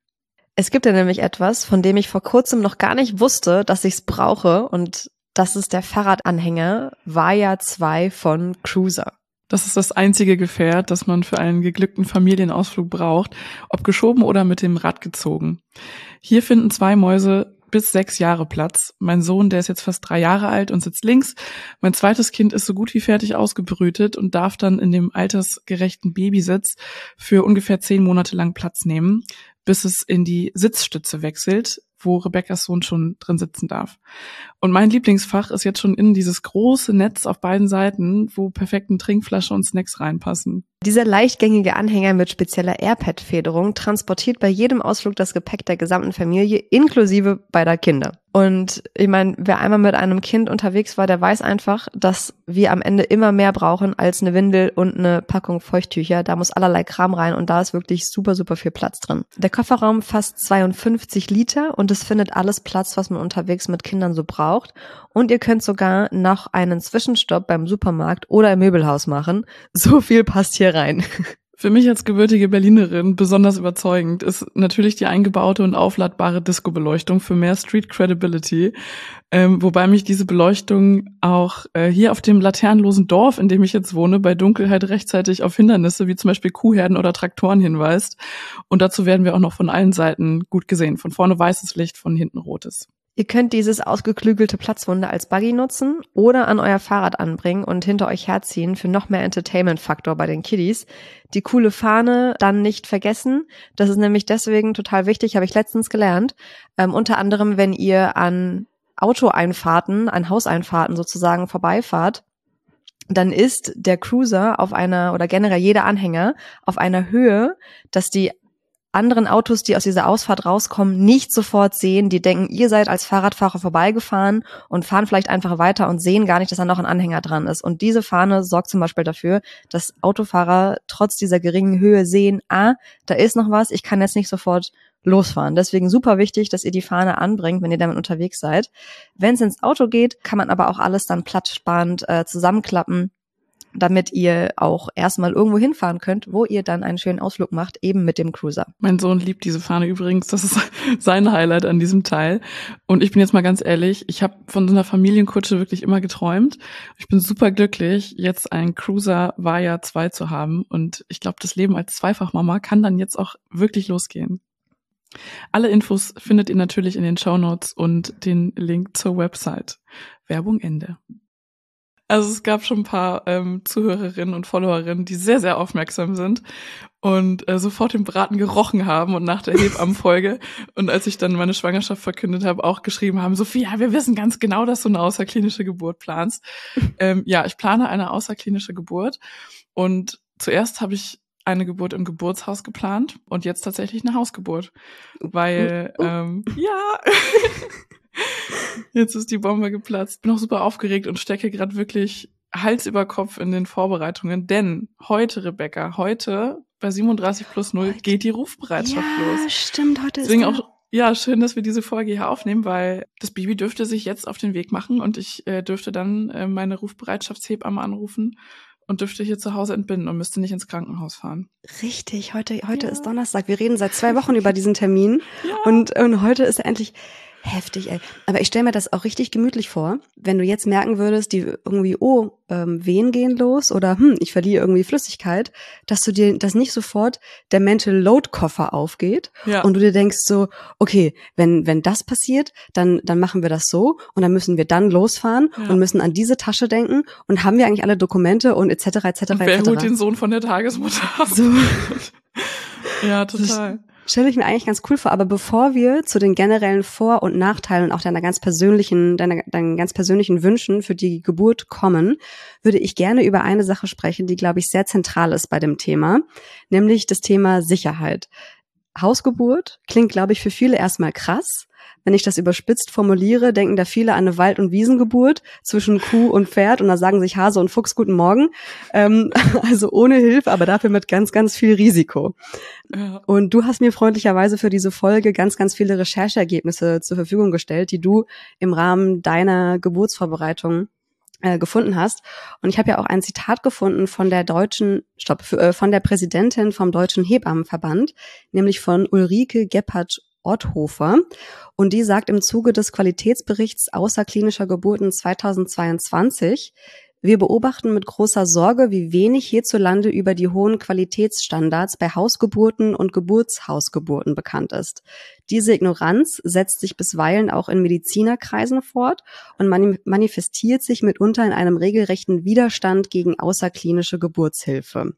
C: Es gibt ja nämlich etwas, von dem ich vor kurzem noch gar nicht wusste, dass ich es brauche, und das ist der Fahrradanhänger Vaja zwei von Cruiser.
B: Das ist das einzige Gefährt, das man für einen geglückten Familienausflug braucht, ob geschoben oder mit dem Rad gezogen. Hier finden zwei Mäuse bis sechs Jahre Platz. Mein Sohn, der ist jetzt fast drei Jahre alt und sitzt links. Mein zweites Kind ist so gut wie fertig ausgebrütet und darf dann in dem altersgerechten Babysitz für ungefähr zehn Monate lang Platz nehmen, bis es in die Sitzstütze wechselt, wo Rebekkas Sohn schon drin sitzen darf. Und mein Lieblingsfach ist jetzt schon innen dieses große Netz auf beiden Seiten, wo perfekten Trinkflasche und Snacks reinpassen.
C: Dieser leichtgängige Anhänger mit spezieller Airpad-Federung transportiert bei jedem Ausflug das Gepäck der gesamten Familie, inklusive beider Kinder. Und ich meine, wer einmal mit einem Kind unterwegs war, der weiß einfach, dass wir am Ende immer mehr brauchen als eine Windel und eine Packung Feuchttücher. Da muss allerlei Kram rein und da ist wirklich super, super viel Platz drin. Der Kofferraum fasst zweiundfünfzig Liter und es findet alles Platz, was man unterwegs mit Kindern so braucht. Und ihr könnt sogar noch einen Zwischenstopp beim Supermarkt oder im Möbelhaus machen. So viel passt hier rein.
B: Für mich als gebürtige Berlinerin besonders überzeugend ist natürlich die eingebaute und aufladbare Disco-Beleuchtung für mehr Street Credibility, ähm, wobei mich diese Beleuchtung auch äh, hier auf dem laternenlosen Dorf, in dem ich jetzt wohne, bei Dunkelheit rechtzeitig auf Hindernisse wie zum Beispiel Kuhherden oder Traktoren hinweist. Und dazu werden wir auch noch von allen Seiten gut gesehen. Von vorne weißes Licht, von hinten rotes.
C: Ihr könnt dieses ausgeklügelte Platzwunder als Buggy nutzen oder an euer Fahrrad anbringen und hinter euch herziehen für noch mehr Entertainment-Faktor bei den Kiddies. Die coole Fahne dann nicht vergessen. Das ist nämlich deswegen total wichtig, habe ich letztens gelernt. Ähm, unter anderem, wenn ihr an Autoeinfahrten, an Hauseinfahrten sozusagen vorbeifahrt, dann ist der Cruiser auf einer, oder generell jeder Anhänger, auf einer Höhe, dass die anderen Autos, die aus dieser Ausfahrt rauskommen, nicht sofort sehen. Die denken, ihr seid als Fahrradfahrer vorbeigefahren und fahren vielleicht einfach weiter und sehen gar nicht, dass da noch ein Anhänger dran ist. Und diese Fahne sorgt zum Beispiel dafür, dass Autofahrer trotz dieser geringen Höhe sehen, ah, da ist noch was, ich kann jetzt nicht sofort losfahren. Deswegen super wichtig, dass ihr die Fahne anbringt, wenn ihr damit unterwegs seid. Wenn es ins Auto geht, kann man aber auch alles dann platzsparend äh, zusammenklappen, damit ihr auch erstmal irgendwo hinfahren könnt, wo ihr dann einen schönen Ausflug macht, eben mit dem Cruiser.
B: Mein Sohn liebt diese Fahne übrigens, das ist sein Highlight an diesem Teil. Und ich bin jetzt mal ganz ehrlich, ich habe von so einer Familienkutsche wirklich immer geträumt. Ich bin super glücklich, jetzt einen Cruiser Varia zwei zu haben. Und ich glaube, das Leben als Zweifachmama kann dann jetzt auch wirklich losgehen. Alle Infos findet ihr natürlich in den Shownotes und den Link zur Website. Werbung Ende. Also es gab schon ein paar ähm, Zuhörerinnen und Followerinnen, die sehr, sehr aufmerksam sind und äh, sofort den Braten gerochen haben und nach der Hebammenfolge und als ich dann meine Schwangerschaft verkündet habe, auch geschrieben haben, Sophie, ja, wir wissen ganz genau, dass du eine außerklinische Geburt planst. ähm, ja, ich plane eine außerklinische Geburt und zuerst habe ich eine Geburt im Geburtshaus geplant und jetzt tatsächlich eine Hausgeburt, weil, ähm, ja... Jetzt ist die Bombe geplatzt. Bin auch super aufgeregt und stecke gerade wirklich Hals über Kopf in den Vorbereitungen. Denn heute, Rebecca, heute bei siebenunddreißig plus null geht die Rufbereitschaft
A: ja,
B: los.
A: Ja, stimmt. Heute
B: Deswegen
A: ist
B: auch, ja, schön, dass wir diese Folge hier aufnehmen, weil das Baby dürfte sich jetzt auf den Weg machen und ich äh, dürfte dann äh, meine Rufbereitschaftshebamme anrufen und dürfte hier zu Hause entbinden und müsste nicht ins Krankenhaus fahren.
A: Richtig, heute, heute
B: Ja.
A: ist Donnerstag. Wir reden seit zwei Wochen über diesen Termin
B: Ja.
A: und, und heute ist er endlich... Heftig, ey. Aber ich stelle mir das auch richtig gemütlich vor, wenn du jetzt merken würdest, die irgendwie, oh, ähm, Wehen gehen los oder hm, ich verliere irgendwie Flüssigkeit, dass du dir, dass nicht sofort der Mental Load Koffer aufgeht
B: Ja.
A: und du dir denkst so, okay, wenn wenn das passiert, dann dann machen wir das so und dann müssen wir dann losfahren
B: Ja.
A: und müssen an diese Tasche denken und haben wir eigentlich alle Dokumente und et cetera et cetera
B: Und wer
A: et cetera.
B: holt den Sohn von der Tagesmutter ab?
A: So.
B: Ja, total.
A: Stelle ich mir eigentlich ganz cool vor, aber bevor wir zu den generellen Vor- und Nachteilen und auch deiner ganz persönlichen, deiner, deinen ganz persönlichen Wünschen für die Geburt kommen, würde ich gerne über eine Sache sprechen, die, glaube ich, sehr zentral ist bei dem Thema, nämlich das Thema Sicherheit. Hausgeburt klingt, glaube ich, für viele erstmal krass. Wenn ich das überspitzt formuliere, denken da viele an eine Wald- und Wiesengeburt zwischen Kuh und Pferd und da sagen sich Hase und Fuchs guten Morgen. Ähm, also ohne Hilfe, aber dafür mit ganz, ganz viel Risiko.
B: Ja.
A: Und du hast mir freundlicherweise für diese Folge ganz, ganz viele Rechercheergebnisse zur Verfügung gestellt, die du im Rahmen deiner Geburtsvorbereitung äh, gefunden hast. Und ich habe ja auch ein Zitat gefunden von der deutschen, stopp, für, äh, von der Präsidentin vom Deutschen Hebammenverband, nämlich von Ulrike Gebhardt-Otthofer. Und die sagt im Zuge des Qualitätsberichts außerklinischer Geburten zweitausendzweiundzwanzig, wir beobachten mit großer Sorge, wie wenig hierzulande über die hohen Qualitätsstandards bei Hausgeburten und Geburtshausgeburten bekannt ist. Diese Ignoranz setzt sich bisweilen auch in Medizinerkreisen fort und mani- manifestiert sich mitunter in einem regelrechten Widerstand gegen außerklinische Geburtshilfe.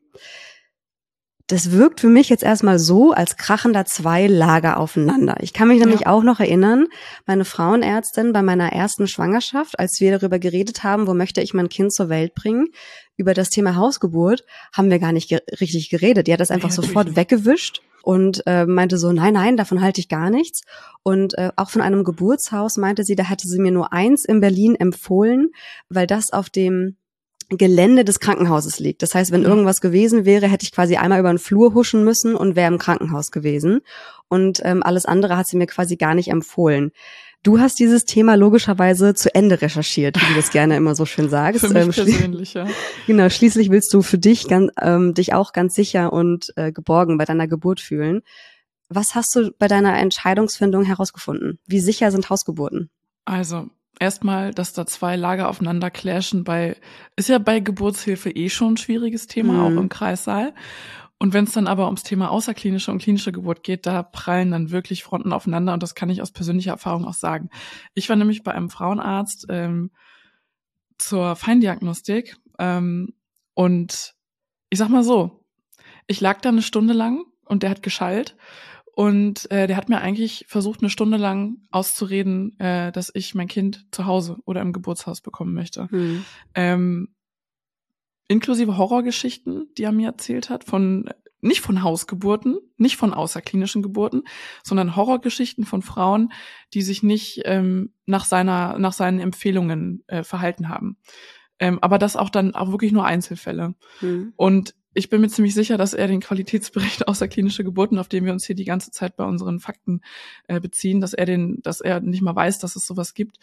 A: Das wirkt für mich jetzt erstmal so, als krachen da zwei Lager aufeinander. Ich kann mich nämlich
B: Ja.
A: auch noch erinnern, meine Frauenärztin bei meiner ersten Schwangerschaft, als wir darüber geredet haben, wo möchte ich mein Kind zur Welt bringen, über das Thema Hausgeburt, haben wir gar nicht ge- richtig geredet. Die hat das einfach
B: Nee, natürlich
A: sofort
B: nicht.
A: weggewischt und äh, meinte so, nein, nein, davon halte ich gar nichts. Und äh, auch von einem Geburtshaus meinte sie, da hätte sie mir nur eins in Berlin empfohlen, weil das auf dem Gelände des Krankenhauses liegt. Das heißt, wenn
B: Ja.
A: irgendwas gewesen wäre, hätte ich quasi einmal über den Flur huschen müssen und wäre im Krankenhaus gewesen. Und ähm, alles andere hat sie mir quasi gar nicht empfohlen. Du hast dieses Thema logischerweise zu Ende recherchiert, wie du das gerne immer so schön sagst.
B: Für mich
A: Ähm, schli-
B: persönlich, ja.
A: Genau, schließlich willst du für dich ganz, ähm, dich auch ganz sicher und äh, geborgen bei deiner Geburt fühlen. Was hast du bei deiner Entscheidungsfindung herausgefunden? Wie sicher sind Hausgeburten?
B: Also, erstmal, dass da zwei Lager aufeinander clashen, bei, ist ja bei Geburtshilfe eh schon ein schwieriges Thema,
A: Mhm.
B: auch im Kreissaal. Und wenn es dann aber ums Thema außerklinische und klinische Geburt geht, da prallen dann wirklich Fronten aufeinander und das kann ich aus persönlicher Erfahrung auch sagen. Ich war nämlich bei einem Frauenarzt ähm, zur Feindiagnostik ähm, und ich sag mal so, ich lag da eine Stunde lang und der hat geschallt und äh, der hat mir eigentlich versucht, eine Stunde lang auszureden, äh, dass ich mein Kind zu Hause oder im Geburtshaus bekommen möchte.
A: Hm.
B: Ähm, inklusive Horrorgeschichten, die er mir erzählt hat, von nicht von Hausgeburten, nicht von außerklinischen Geburten, sondern Horrorgeschichten von Frauen, die sich nicht ähm, nach seiner, nach seinen Empfehlungen äh, verhalten haben. Ähm, aber das auch dann auch wirklich nur Einzelfälle. Mhm. Und ich bin mir ziemlich sicher, dass er den Qualitätsbericht außerklinische Geburten, auf den wir uns hier die ganze Zeit bei unseren Fakten äh, beziehen, dass er den, dass er nicht mal weiß, dass es sowas gibt.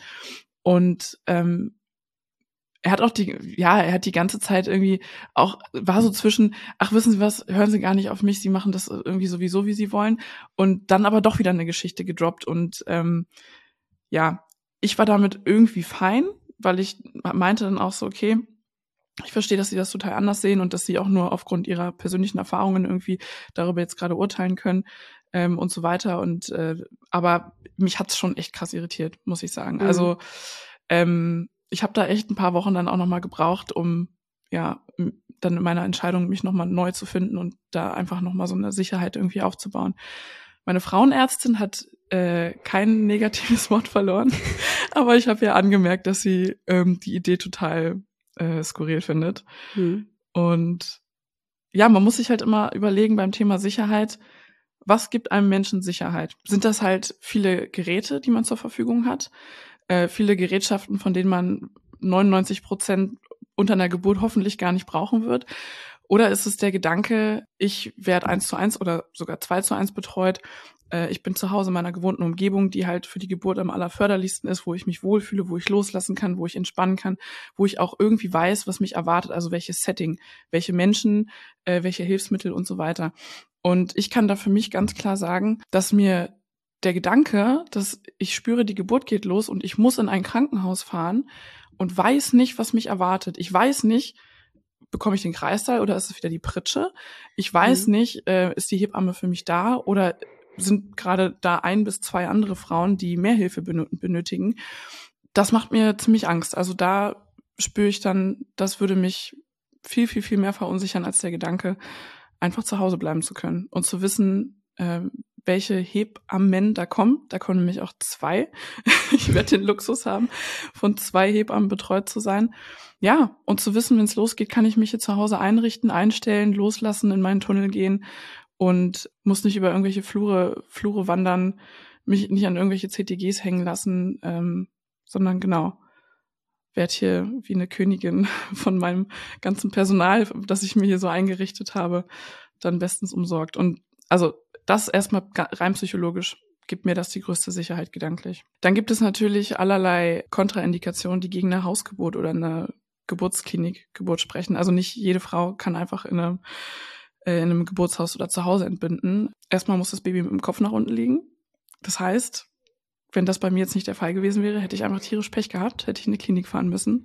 B: Und ähm, er hat auch die, ja, er hat die ganze Zeit irgendwie auch, war so zwischen, ach, wissen Sie was, hören Sie gar nicht auf mich, Sie machen das irgendwie sowieso, wie Sie wollen. Und dann aber doch wieder eine Geschichte gedroppt. Und ähm, ja, ich war damit irgendwie fein, weil ich meinte dann auch so, okay, ich verstehe, dass Sie das total anders sehen und dass Sie auch nur aufgrund Ihrer persönlichen Erfahrungen irgendwie darüber jetzt gerade urteilen können ähm, und so weiter. Und äh, aber mich hat's schon echt krass irritiert, muss ich sagen. Mhm. Also ähm, ich habe da echt ein paar Wochen dann auch nochmal gebraucht, um ja dann in meiner Entscheidung mich nochmal neu zu finden und da einfach nochmal so eine Sicherheit irgendwie aufzubauen. Meine Frauenärztin hat äh, kein negatives Wort verloren, aber ich habe ja angemerkt, dass sie ähm, die Idee total äh, skurril findet. Mhm. Und ja, man muss sich halt immer überlegen beim Thema Sicherheit, was gibt einem Menschen Sicherheit? Sind das halt viele Geräte, die man zur Verfügung hat? Äh, viele Gerätschaften, von denen man neunundneunzig Prozent unter einer Geburt hoffentlich gar nicht brauchen wird? Oder ist es der Gedanke, ich werde eins zu eins oder sogar zwei zu eins betreut, äh, ich bin zu Hause in meiner gewohnten Umgebung, die halt für die Geburt am allerförderlichsten ist, wo ich mich wohlfühle, wo ich loslassen kann, wo ich entspannen kann, wo ich auch irgendwie weiß, was mich erwartet, also welches Setting, welche Menschen, äh, welche Hilfsmittel und so weiter. Und ich kann da für mich ganz klar sagen, dass mir der Gedanke, dass ich spüre, die Geburt geht los und ich muss in ein Krankenhaus fahren und weiß nicht, was mich erwartet. Ich weiß nicht, bekomme ich den Kreißsaal oder ist es wieder die Pritsche? Ich weiß mhm. nicht, äh, ist die Hebamme für mich da oder sind gerade da ein bis zwei andere Frauen, die mehr Hilfe benötigen? Das macht mir ziemlich Angst. Also da spüre ich dann, das würde mich viel, viel, viel mehr verunsichern als der Gedanke, einfach zu Hause bleiben zu können und zu wissen, äh, welche Hebammen da kommen. Da kommen nämlich auch zwei. Ich werde den Luxus haben, von zwei Hebammen betreut zu sein. Ja, und zu wissen, wenn es losgeht, kann ich mich hier zu Hause einrichten, einstellen, loslassen, in meinen Tunnel gehen und muss nicht über irgendwelche Flure, Flure wandern, mich nicht an irgendwelche C T Gs hängen lassen, ähm, sondern genau, werde hier wie eine Königin von meinem ganzen Personal, das ich mir hier so eingerichtet habe, dann bestens umsorgt. Und also das erstmal rein psychologisch gibt mir das die größte Sicherheit gedanklich. Dann gibt es natürlich allerlei Kontraindikationen, die gegen eine Hausgeburt oder eine Geburtsklinik Geburt sprechen. Also nicht jede Frau kann einfach in einem, äh, in einem Geburtshaus oder zu Hause entbinden. Erstmal muss das Baby mit dem Kopf nach unten liegen. Das heißt, wenn das bei mir jetzt nicht der Fall gewesen wäre, hätte ich einfach tierisch Pech gehabt, hätte ich in eine Klinik fahren müssen.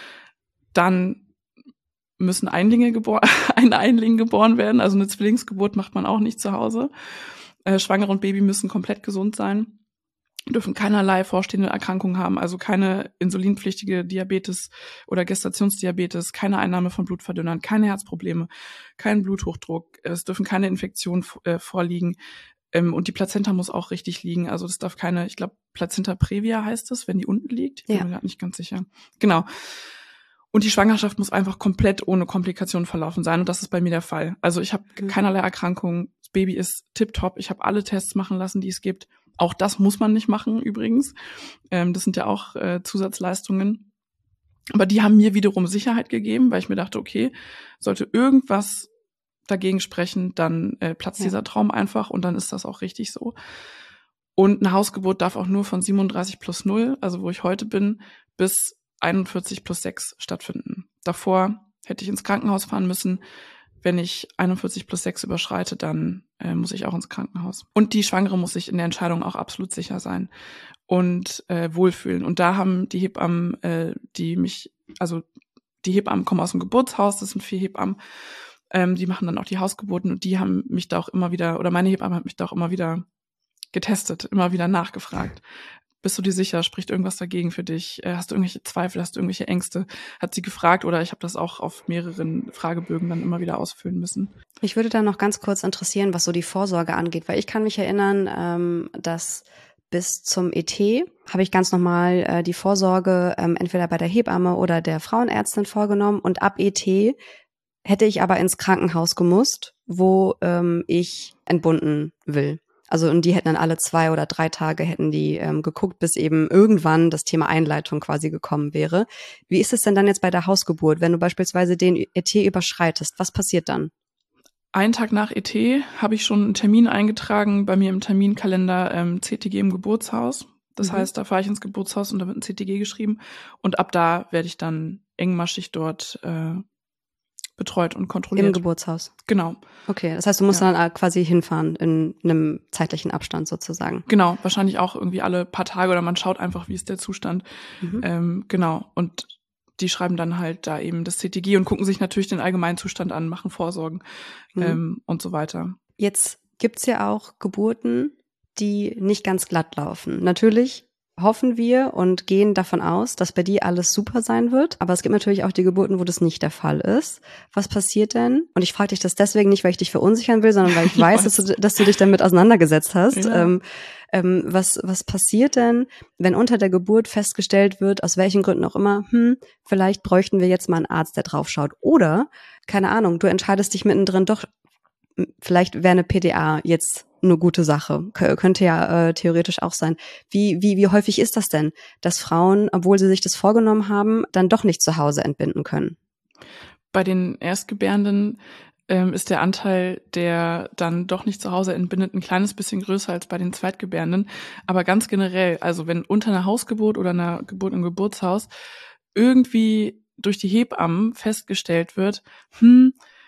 B: Dann müssen Einlinge geboren, ein Einling geboren werden. Also eine Zwillingsgeburt macht man auch nicht zu Hause. Äh, Schwangere und Baby müssen komplett gesund sein, dürfen keinerlei vorstehende Erkrankungen haben, also keine insulinpflichtige Diabetes oder Gestationsdiabetes, keine Einnahme von Blutverdünnern, keine Herzprobleme, kein Bluthochdruck, es dürfen keine Infektionen äh, vorliegen. Ähm, und die Plazenta muss auch richtig liegen. Also das darf keine, ich glaube, Plazenta previa heißt es, wenn die unten liegt. Ich bin ja. mir gerade nicht ganz sicher. Genau. Und die Schwangerschaft muss einfach komplett ohne Komplikationen verlaufen sein. Und das ist bei mir der Fall. Also ich habe mhm. keinerlei Erkrankungen. Das Baby ist tipptopp. Ich habe alle Tests machen lassen, die es gibt. Auch das muss man nicht machen übrigens. Ähm, das sind ja auch äh, Zusatzleistungen. Aber die haben mir wiederum Sicherheit gegeben, weil ich mir dachte, okay, sollte irgendwas dagegen sprechen, dann äh, platzt ja. dieser Traum einfach und dann ist das auch richtig so. Und eine Hausgeburt darf auch nur von siebenunddreißig plus null, also wo ich heute bin, bis einundvierzig plus sechs stattfinden. Davor hätte ich ins Krankenhaus fahren müssen. Wenn ich einundvierzig plus sechs überschreite, dann äh, muss ich auch ins Krankenhaus. Und die Schwangere muss sich in der Entscheidung auch absolut sicher sein und äh, wohlfühlen. Und da haben die Hebammen, äh, die mich, also die Hebammen kommen aus dem Geburtshaus, das sind vier Hebammen, ähm, die machen dann auch die Hausgeburten und die haben mich da auch immer wieder, oder meine Hebamme hat mich da auch immer wieder getestet, immer wieder nachgefragt. Bist du dir sicher? Spricht irgendwas dagegen für dich? Hast du irgendwelche Zweifel? Hast du irgendwelche Ängste? Hat sie gefragt oder ich habe das auch auf mehreren Fragebögen dann immer wieder ausfüllen müssen.
A: Mich würde da noch ganz kurz interessieren, was so die Vorsorge angeht, weil ich kann mich erinnern, ähm, dass bis zum E T habe ich ganz normal äh, die Vorsorge ähm, entweder bei der Hebamme oder der Frauenärztin vorgenommen und ab E T hätte ich aber ins Krankenhaus gemusst, wo ähm, ich entbunden will. Also und die hätten dann alle zwei oder drei Tage hätten die ähm, geguckt, bis eben irgendwann das Thema Einleitung quasi gekommen wäre. Wie ist es denn dann jetzt bei der Hausgeburt, wenn du beispielsweise den E T überschreitest? Was passiert dann?
B: Einen Tag nach E T habe ich schon einen Termin eingetragen, bei mir im Terminkalender ähm, C T G im Geburtshaus. Das mhm. heißt, da fahre ich ins Geburtshaus und da wird ein C T G geschrieben. Und ab da werde ich dann engmaschig dort äh, betreut und kontrolliert.
A: Im Geburtshaus?
B: Genau.
A: Okay, das heißt, du musst ja. dann quasi hinfahren in einem zeitlichen Abstand sozusagen.
B: Genau, wahrscheinlich auch irgendwie alle paar Tage oder man schaut einfach, wie ist der Zustand. Mhm. Ähm, genau, und die schreiben dann halt da eben das C T G und gucken sich natürlich den Allgemeinzustand an, machen Vorsorgen mhm. ähm, und so weiter.
A: Jetzt gibt's ja auch Geburten, die nicht ganz glatt laufen. Natürlich hoffen wir und gehen davon aus, dass bei dir alles super sein wird. Aber es gibt natürlich auch die Geburten, wo das nicht der Fall ist. Was passiert denn? Und ich frage dich das deswegen nicht, weil ich dich verunsichern will, sondern weil ich, ich weiß, weiß. Dass, du, dass du dich damit auseinandergesetzt hast. Ja. Ähm, ähm, was, was passiert denn, wenn unter der Geburt festgestellt wird, aus welchen Gründen auch immer, hm, vielleicht bräuchten wir jetzt mal einen Arzt, der drauf schaut. Oder, keine Ahnung, du entscheidest dich mittendrin doch, vielleicht wäre eine P D A jetzt eine gute Sache. K- könnte ja äh, theoretisch auch sein. Wie, wie, wie häufig ist das denn, dass Frauen, obwohl sie sich das vorgenommen haben, dann doch nicht zu Hause entbinden können?
B: Bei den Erstgebärenden ähm, ist der Anteil der dann doch nicht zu Hause entbindet ein kleines bisschen größer als bei den Zweitgebärenden. Aber ganz generell, also wenn unter einer Hausgeburt oder einer Geburt im Geburtshaus irgendwie durch die Hebammen festgestellt wird, hm,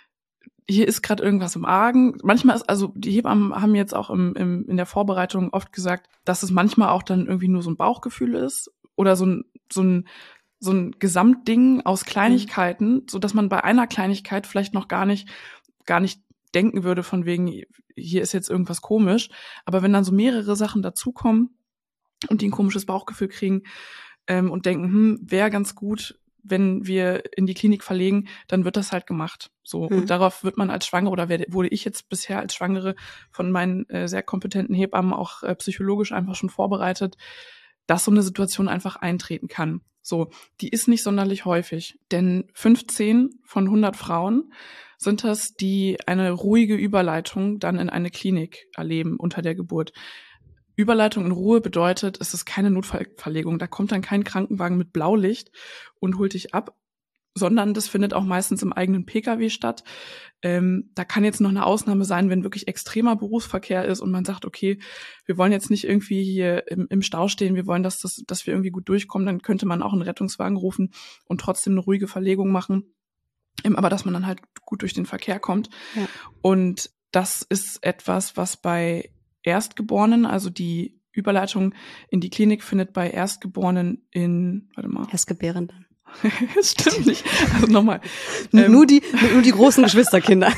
B: hier ist gerade irgendwas im Argen. Manchmal ist, also die Hebammen haben jetzt auch im, im, in der Vorbereitung oft gesagt, dass es manchmal auch dann irgendwie nur so ein Bauchgefühl ist oder so ein, so ein, so ein Gesamtding aus Kleinigkeiten, mhm. so dass man bei einer Kleinigkeit vielleicht noch gar nicht, gar nicht denken würde von wegen, hier ist jetzt irgendwas komisch. Aber wenn dann so mehrere Sachen dazukommen und die ein komisches Bauchgefühl kriegen ähm, und denken, hm, wäre ganz gut, wenn wir in die Klinik verlegen, dann wird das halt gemacht. So. Mhm. Und darauf wird man als Schwangere oder werde, wurde ich jetzt bisher als Schwangere von meinen äh, sehr kompetenten Hebammen auch äh, psychologisch einfach schon vorbereitet, dass so eine Situation einfach eintreten kann. So. Die ist nicht sonderlich häufig, denn fünfzehn von hundert Frauen sind das, die eine ruhige Überleitung dann in eine Klinik erleben unter der Geburt. Überleitung in Ruhe bedeutet, es ist keine Notfallverlegung. Da kommt dann kein Krankenwagen mit Blaulicht und holt dich ab, sondern das findet auch meistens im eigenen Pkw statt. Ähm, da kann jetzt noch eine Ausnahme sein, wenn wirklich extremer Berufsverkehr ist und man sagt, okay, wir wollen jetzt nicht irgendwie hier im, im Stau stehen, wir wollen, dass, das, dass wir irgendwie gut durchkommen, dann könnte man auch einen Rettungswagen rufen und trotzdem eine ruhige Verlegung machen. Ähm, aber dass man dann halt gut durch den Verkehr kommt. Ja. Und das ist etwas, was bei Erstgeborenen, also die Überleitung in die Klinik findet bei Erstgeborenen in, warte mal.
A: Erstgebärenden.
B: Das stimmt nicht. Also nochmal.
A: Ähm, nur die, nur die großen Geschwisterkinder.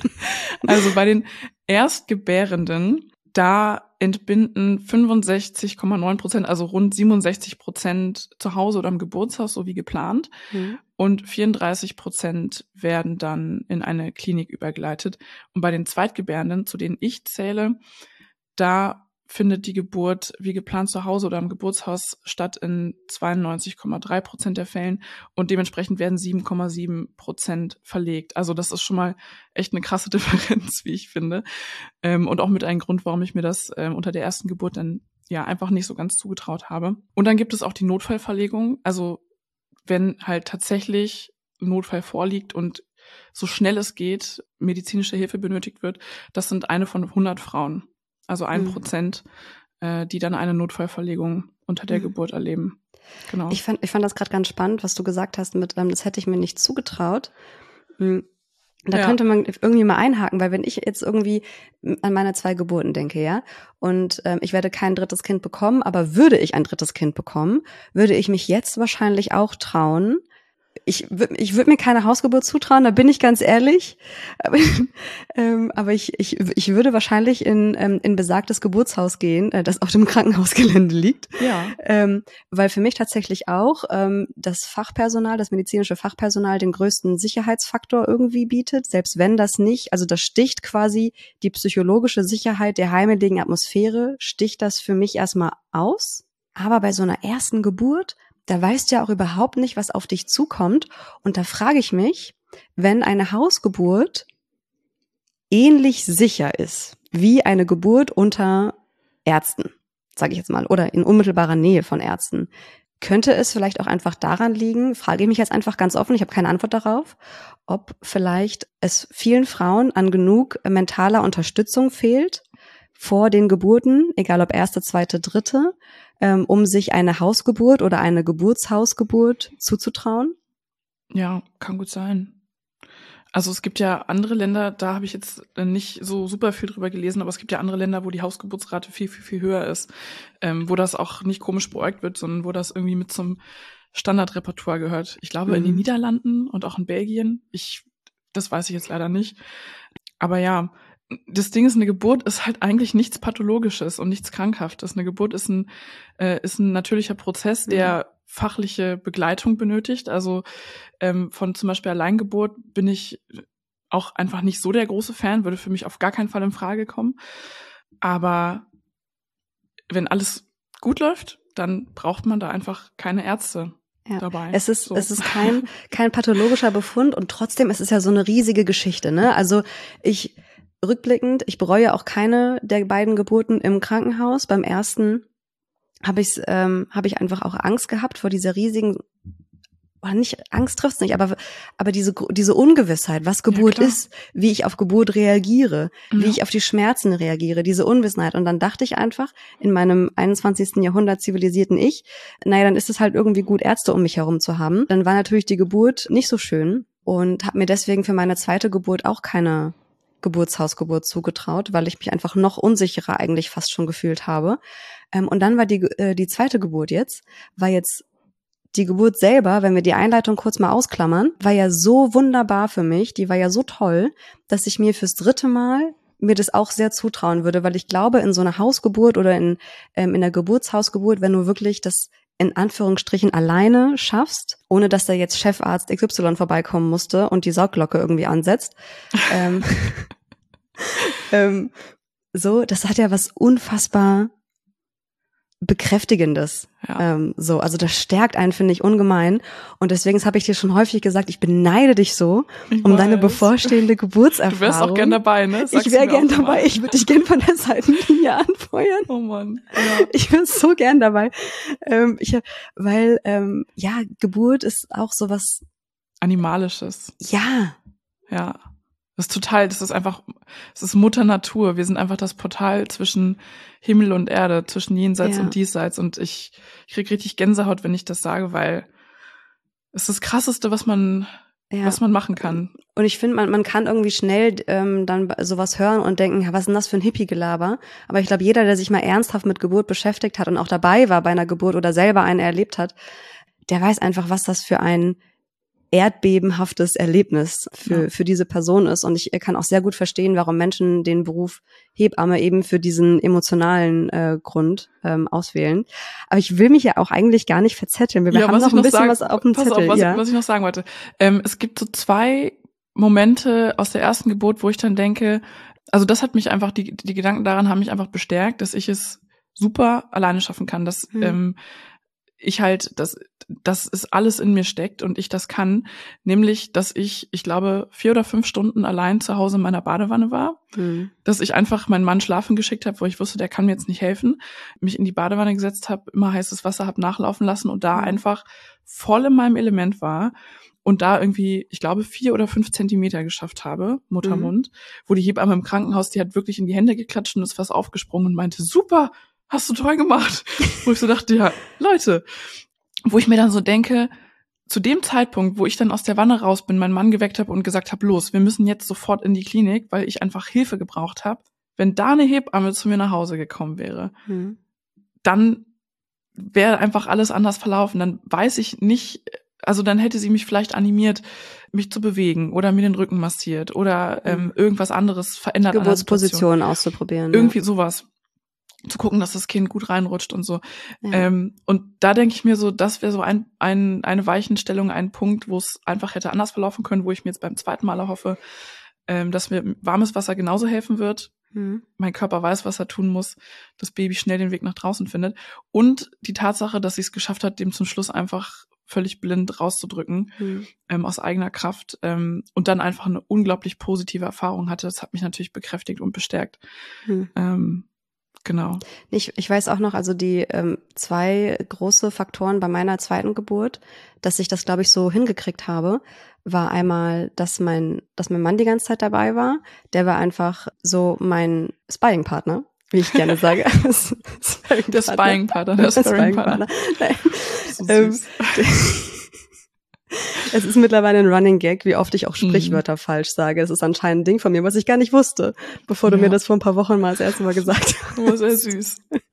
B: Also bei den Erstgebärenden, da entbinden fünfundsechzig Komma neun Prozent, also rund siebenundsechzig Prozent zu Hause oder im Geburtshaus, so wie geplant. Mhm. Und vierunddreißig Prozent werden dann in eine Klinik übergeleitet. Und bei den Zweitgebärenden, zu denen ich zähle, da findet die Geburt wie geplant zu Hause oder im Geburtshaus statt in zweiundneunzig Komma drei Prozent der Fällen und dementsprechend werden sieben Komma sieben Prozent verlegt. Also das ist schon mal echt eine krasse Differenz, wie ich finde. Und auch mit einem Grund, warum ich mir das unter der ersten Geburt dann ja einfach nicht so ganz zugetraut habe. Und dann gibt es auch die Notfallverlegung. Also wenn halt tatsächlich ein Notfall vorliegt und so schnell es geht, medizinische Hilfe benötigt wird, das sind eine von hundert Frauen. Also ein mhm. Prozent, äh, die dann eine Notfallverlegung unter der mhm. Geburt erleben. Genau.
A: Ich fand, ich fand das gerade ganz spannend, was du gesagt hast mit, ähm, das hätte ich mir nicht zugetraut. Mhm. Da ja. könnte man irgendwie mal einhaken, weil wenn ich jetzt irgendwie an meine zwei Geburten denke, ja, und ähm, ich werde kein drittes Kind bekommen, aber würde ich ein drittes Kind bekommen, würde ich mich jetzt wahrscheinlich auch trauen. Ich würde ich würd mir keine Hausgeburt zutrauen, da bin ich ganz ehrlich. Aber, ähm, aber ich, ich, ich würde wahrscheinlich in, ähm, in besagtes Geburtshaus gehen, äh, das auf dem Krankenhausgelände liegt.
B: Ja.
A: Ähm, weil für mich tatsächlich auch ähm, das Fachpersonal, das medizinische Fachpersonal den größten Sicherheitsfaktor irgendwie bietet. Selbst wenn das nicht, also das sticht quasi die psychologische Sicherheit der heimeligen Atmosphäre, sticht das für mich erstmal aus. Aber bei so einer ersten Geburt, da weißt du ja auch überhaupt nicht, was auf dich zukommt. Und da frage ich mich, wenn eine Hausgeburt ähnlich sicher ist wie eine Geburt unter Ärzten, sage ich jetzt mal, oder in unmittelbarer Nähe von Ärzten, könnte es vielleicht auch einfach daran liegen, frage ich mich jetzt einfach ganz offen, ich habe keine Antwort darauf, ob vielleicht es vielen Frauen an genug mentaler Unterstützung fehlt vor den Geburten, egal ob erste, zweite, dritte, ähm, um sich eine Hausgeburt oder eine Geburtshausgeburt zuzutrauen?
B: Ja, kann gut sein. Also es gibt ja andere Länder, da habe ich jetzt nicht so super viel drüber gelesen, aber es gibt ja andere Länder, wo die Hausgeburtsrate viel, viel, viel höher ist, ähm, wo das auch nicht komisch beäugt wird, sondern wo das irgendwie mit zum Standardrepertoire gehört. Ich glaube, mhm. in den Niederlanden und auch in Belgien, ich, das weiß ich jetzt leider nicht. Aber ja, das Ding ist, eine Geburt ist halt eigentlich nichts Pathologisches und nichts Krankhaftes. Eine Geburt ist ein, äh, ist ein natürlicher Prozess, der mhm. fachliche Begleitung benötigt. Also ähm, von zum Beispiel Alleingeburt bin ich auch einfach nicht so der große Fan, würde für mich auf gar keinen Fall in Frage kommen. Aber wenn alles gut läuft, dann braucht man da einfach keine Ärzte
A: ja.
B: dabei.
A: Es ist,
B: so.
A: es ist kein, kein pathologischer Befund und trotzdem ist es ja so eine riesige Geschichte, ne? Also ich rückblickend, ich bereue auch keine der beiden Geburten im Krankenhaus. Beim ersten habe ich ähm, habe ich einfach auch Angst gehabt vor dieser riesigen, oder nicht, Angst trifft's nicht, aber aber diese diese Ungewissheit, was Geburt
B: ja,
A: ist, wie ich auf Geburt reagiere,
B: ja.
A: wie ich auf die Schmerzen reagiere, diese Unwissenheit. Und dann dachte ich einfach in meinem einundzwanzigsten Jahrhundert zivilisierten Ich, naja, dann ist es halt irgendwie gut, Ärzte um mich herum zu haben. Dann war natürlich die Geburt nicht so schön und habe mir deswegen für meine zweite Geburt auch keine Geburtshausgeburt zugetraut, weil ich mich einfach noch unsicherer eigentlich fast schon gefühlt habe. Ähm, und dann war die äh, die zweite Geburt jetzt, war jetzt die Geburt selber, wenn wir die Einleitung kurz mal ausklammern, war ja so wunderbar für mich, die war ja so toll, dass ich mir fürs dritte Mal mir das auch sehr zutrauen würde, weil ich glaube, in so einer Hausgeburt oder in ähm, in der Geburtshausgeburt, wenn du wirklich das in Anführungsstrichen alleine schaffst, ohne dass da jetzt Chefarzt X Y vorbeikommen musste und die Saugglocke irgendwie ansetzt. ähm, ähm, so, das hat ja was unfassbar Bekräftigendes. Ja. Ähm, so, also das stärkt einen, finde ich, ungemein. Und deswegen habe ich dir schon häufig gesagt, ich beneide dich so ich um weiß. deine bevorstehende Geburtserfahrung.
B: Du wärst auch gern dabei, ne?
A: Sagst ich wäre gern dabei. Ich würde dich gern von der Seitenlinie anfeuern.
B: Oh Mann. Ja.
A: Ich wäre so gern dabei. Ähm, ich, weil, ähm, ja, Geburt ist auch sowas
B: Animalisches.
A: Ja.
B: Ja. Das ist total, das ist einfach, es ist Mutter Natur. Wir sind einfach das Portal zwischen Himmel und Erde, zwischen Jenseits ja. und Diesseits. Und ich, ich krieg richtig Gänsehaut, wenn ich das sage, weil es ist das Krasseste, was man, ja. was man machen kann.
A: Und ich finde, man, man kann irgendwie schnell ähm, dann sowas hören und denken, ja, was ist denn das für ein Hippie-Gelaber? Aber ich glaube, jeder, der sich mal ernsthaft mit Geburt beschäftigt hat und auch dabei war bei einer Geburt oder selber eine erlebt hat, der weiß einfach, was das für ein erdbebenhaftes Erlebnis für ja. für diese Person ist. Und ich kann auch sehr gut verstehen, warum Menschen den Beruf Hebamme eben für diesen emotionalen äh, Grund ähm, auswählen. Aber ich will mich ja auch eigentlich gar nicht verzetteln. Wir
B: ja,
A: haben noch ein
B: noch
A: bisschen
B: sagen,
A: was auf dem
B: pass
A: Zettel.
B: Auf, was,
A: ja.
B: ich, was ich noch sagen wollte. Ähm, es gibt so zwei Momente aus der ersten Geburt, wo ich dann denke, also das hat mich einfach, die die Gedanken daran haben mich einfach bestärkt, dass ich es super alleine schaffen kann, dass hm. ähm, ich halt, dass, dass es alles in mir steckt und ich das kann, nämlich, dass ich, ich glaube, vier oder fünf Stunden allein zu Hause in meiner Badewanne war, mhm. dass ich einfach meinen Mann schlafen geschickt habe, wo ich wusste, der kann mir jetzt nicht helfen, mich in die Badewanne gesetzt habe, immer heißes Wasser habe nachlaufen lassen und da mhm. einfach voll in meinem Element war und da irgendwie, ich glaube, vier oder fünf Zentimeter geschafft habe, Muttermund, mhm. wo die Hebamme im Krankenhaus, die hat wirklich in die Hände geklatscht und ist fast aufgesprungen und meinte, super, hast du toll gemacht. Wo ich so dachte, ja, Leute, wo ich mir dann so denke, zu dem Zeitpunkt, wo ich dann aus der Wanne raus bin, meinen Mann geweckt habe und gesagt habe, los, wir müssen jetzt sofort in die Klinik, weil ich einfach Hilfe gebraucht habe. Wenn da eine Hebamme zu mir nach Hause gekommen wäre, hm. dann wäre einfach alles anders verlaufen. Dann weiß ich nicht, also dann hätte sie mich vielleicht animiert, mich zu bewegen oder mir den Rücken massiert oder ähm, irgendwas anderes verändert.
A: Geburtspositionen auszuprobieren.
B: Irgendwie
A: ja.
B: sowas. Zu gucken, dass das Kind gut reinrutscht und so. Ja. Ähm, und da denke ich mir so, das wäre so ein, ein eine Weichenstellung, ein Punkt, wo es einfach hätte anders verlaufen können, wo ich mir jetzt beim zweiten Mal hoffe, ähm, dass mir warmes Wasser genauso helfen wird. Mhm. Mein Körper weiß, was er tun muss, das Baby schnell den Weg nach draußen findet. Und die Tatsache, dass sie es geschafft hat, dem zum Schluss einfach völlig blind rauszudrücken,
A: Mhm.
B: ähm, aus eigener Kraft, ähm, und dann einfach eine unglaublich positive Erfahrung hatte. Das hat mich natürlich bekräftigt und bestärkt.
A: Mhm.
B: Ähm, genau.
A: Ich, ich weiß auch noch, also die ähm, zwei große Faktoren bei meiner zweiten Geburt, dass ich das, glaube ich, so hingekriegt habe, war einmal, dass mein, dass mein Mann die ganze Zeit dabei war. Der war einfach so mein Sparring-Partner, wie ich gerne sage.
B: Der Sparring-Partner, der Sparring-Partner.
A: Nein.
B: So
A: Ähm,
B: süß.
A: Es ist mittlerweile ein Running Gag, wie oft ich auch
B: Mhm.
A: Sprichwörter falsch sage. Es ist anscheinend ein Ding von mir, was ich gar nicht wusste, bevor du
B: Ja.
A: mir das vor ein paar Wochen mal das erste Mal gesagt hast.
B: Oh, sehr süß.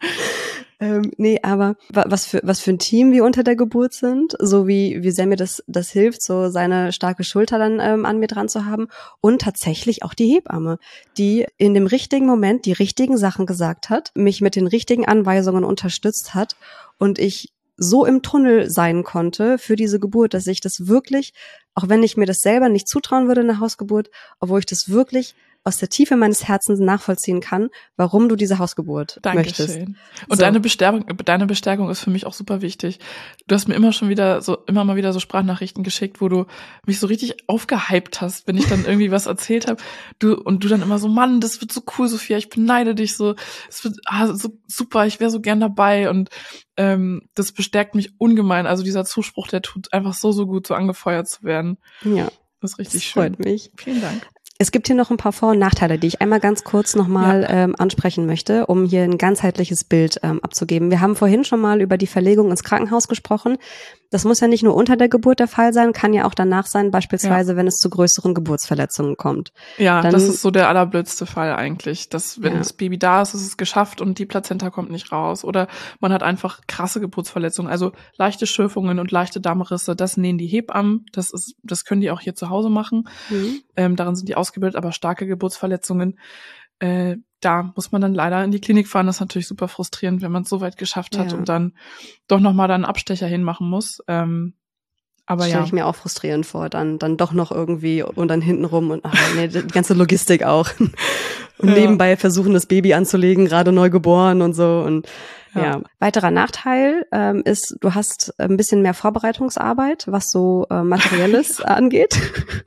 A: Ähm, nee, aber wa- was für was für ein Team wir unter der Geburt sind, so wie wie sehr mir das das hilft, so seine starke Schulter dann ähm, an mir dran zu haben und tatsächlich auch die Hebamme, die in dem richtigen Moment die richtigen Sachen gesagt hat, mich mit den richtigen Anweisungen unterstützt hat und ich so im Tunnel sein konnte für diese Geburt, dass ich das wirklich, auch wenn ich mir das selber nicht zutrauen würde, eine Hausgeburt, obwohl ich das wirklich aus der Tiefe meines Herzens nachvollziehen kann, warum du diese Hausgeburt möchtest.
B: Dankeschön. Und
A: So.
B: deine Bestärkung, deine Bestärkung ist für mich auch super wichtig. Du hast mir immer schon wieder so, immer mal wieder so Sprachnachrichten geschickt, wo du mich so richtig aufgehypt hast, wenn ich dann irgendwie was erzählt habe. Du, und du dann immer so, Mann, das wird so cool, Sophia, ich beneide dich so, es wird ah, so super, ich wäre so gern dabei und ähm, das bestärkt mich ungemein. Also dieser Zuspruch, der tut einfach so, so gut, so angefeuert zu werden.
A: Ja,
B: Das ist richtig
A: das
B: schön.
A: freut mich.
B: Vielen Dank.
A: Es gibt hier noch ein paar Vor- und Nachteile, die ich einmal ganz kurz nochmal
B: Ja.
A: ähm, ansprechen möchte, um hier ein ganzheitliches Bild ähm, abzugeben. Wir haben vorhin schon mal über die Verlegung ins Krankenhaus gesprochen. Das muss ja nicht nur unter der Geburt der Fall sein, kann ja auch danach sein, beispielsweise wenn es zu größeren Geburtsverletzungen kommt.
B: Ja,
A: Dann-
B: das ist so der allerblödste Fall eigentlich, dass wenn
A: Ja.
B: das Baby da ist, ist es geschafft und die Plazenta kommt nicht raus oder man hat einfach krasse Geburtsverletzungen, also leichte Schürfungen und leichte Dammrisse, das nähen die Hebammen, das ist, das können die auch hier zu Hause machen,
A: Mhm.
B: ähm, daran sind die ausgebildet, aber starke Geburtsverletzungen, äh, da muss man dann leider in die Klinik fahren, das ist natürlich super frustrierend, wenn man es so weit geschafft hat
A: Ja.
B: und dann doch nochmal da einen Abstecher hinmachen muss, ähm, aber
A: Stelle
B: ja.
A: ich mir auch frustrierend vor, dann dann doch noch irgendwie und dann hintenrum und ach, nee, die ganze Logistik auch. Und
B: Ja.
A: nebenbei versuchen, das Baby anzulegen, gerade neu geboren und so. Und ja.
B: Ja.
A: Weiterer Nachteil ähm, ist, du hast ein bisschen mehr Vorbereitungsarbeit, was so äh, Materielles angeht.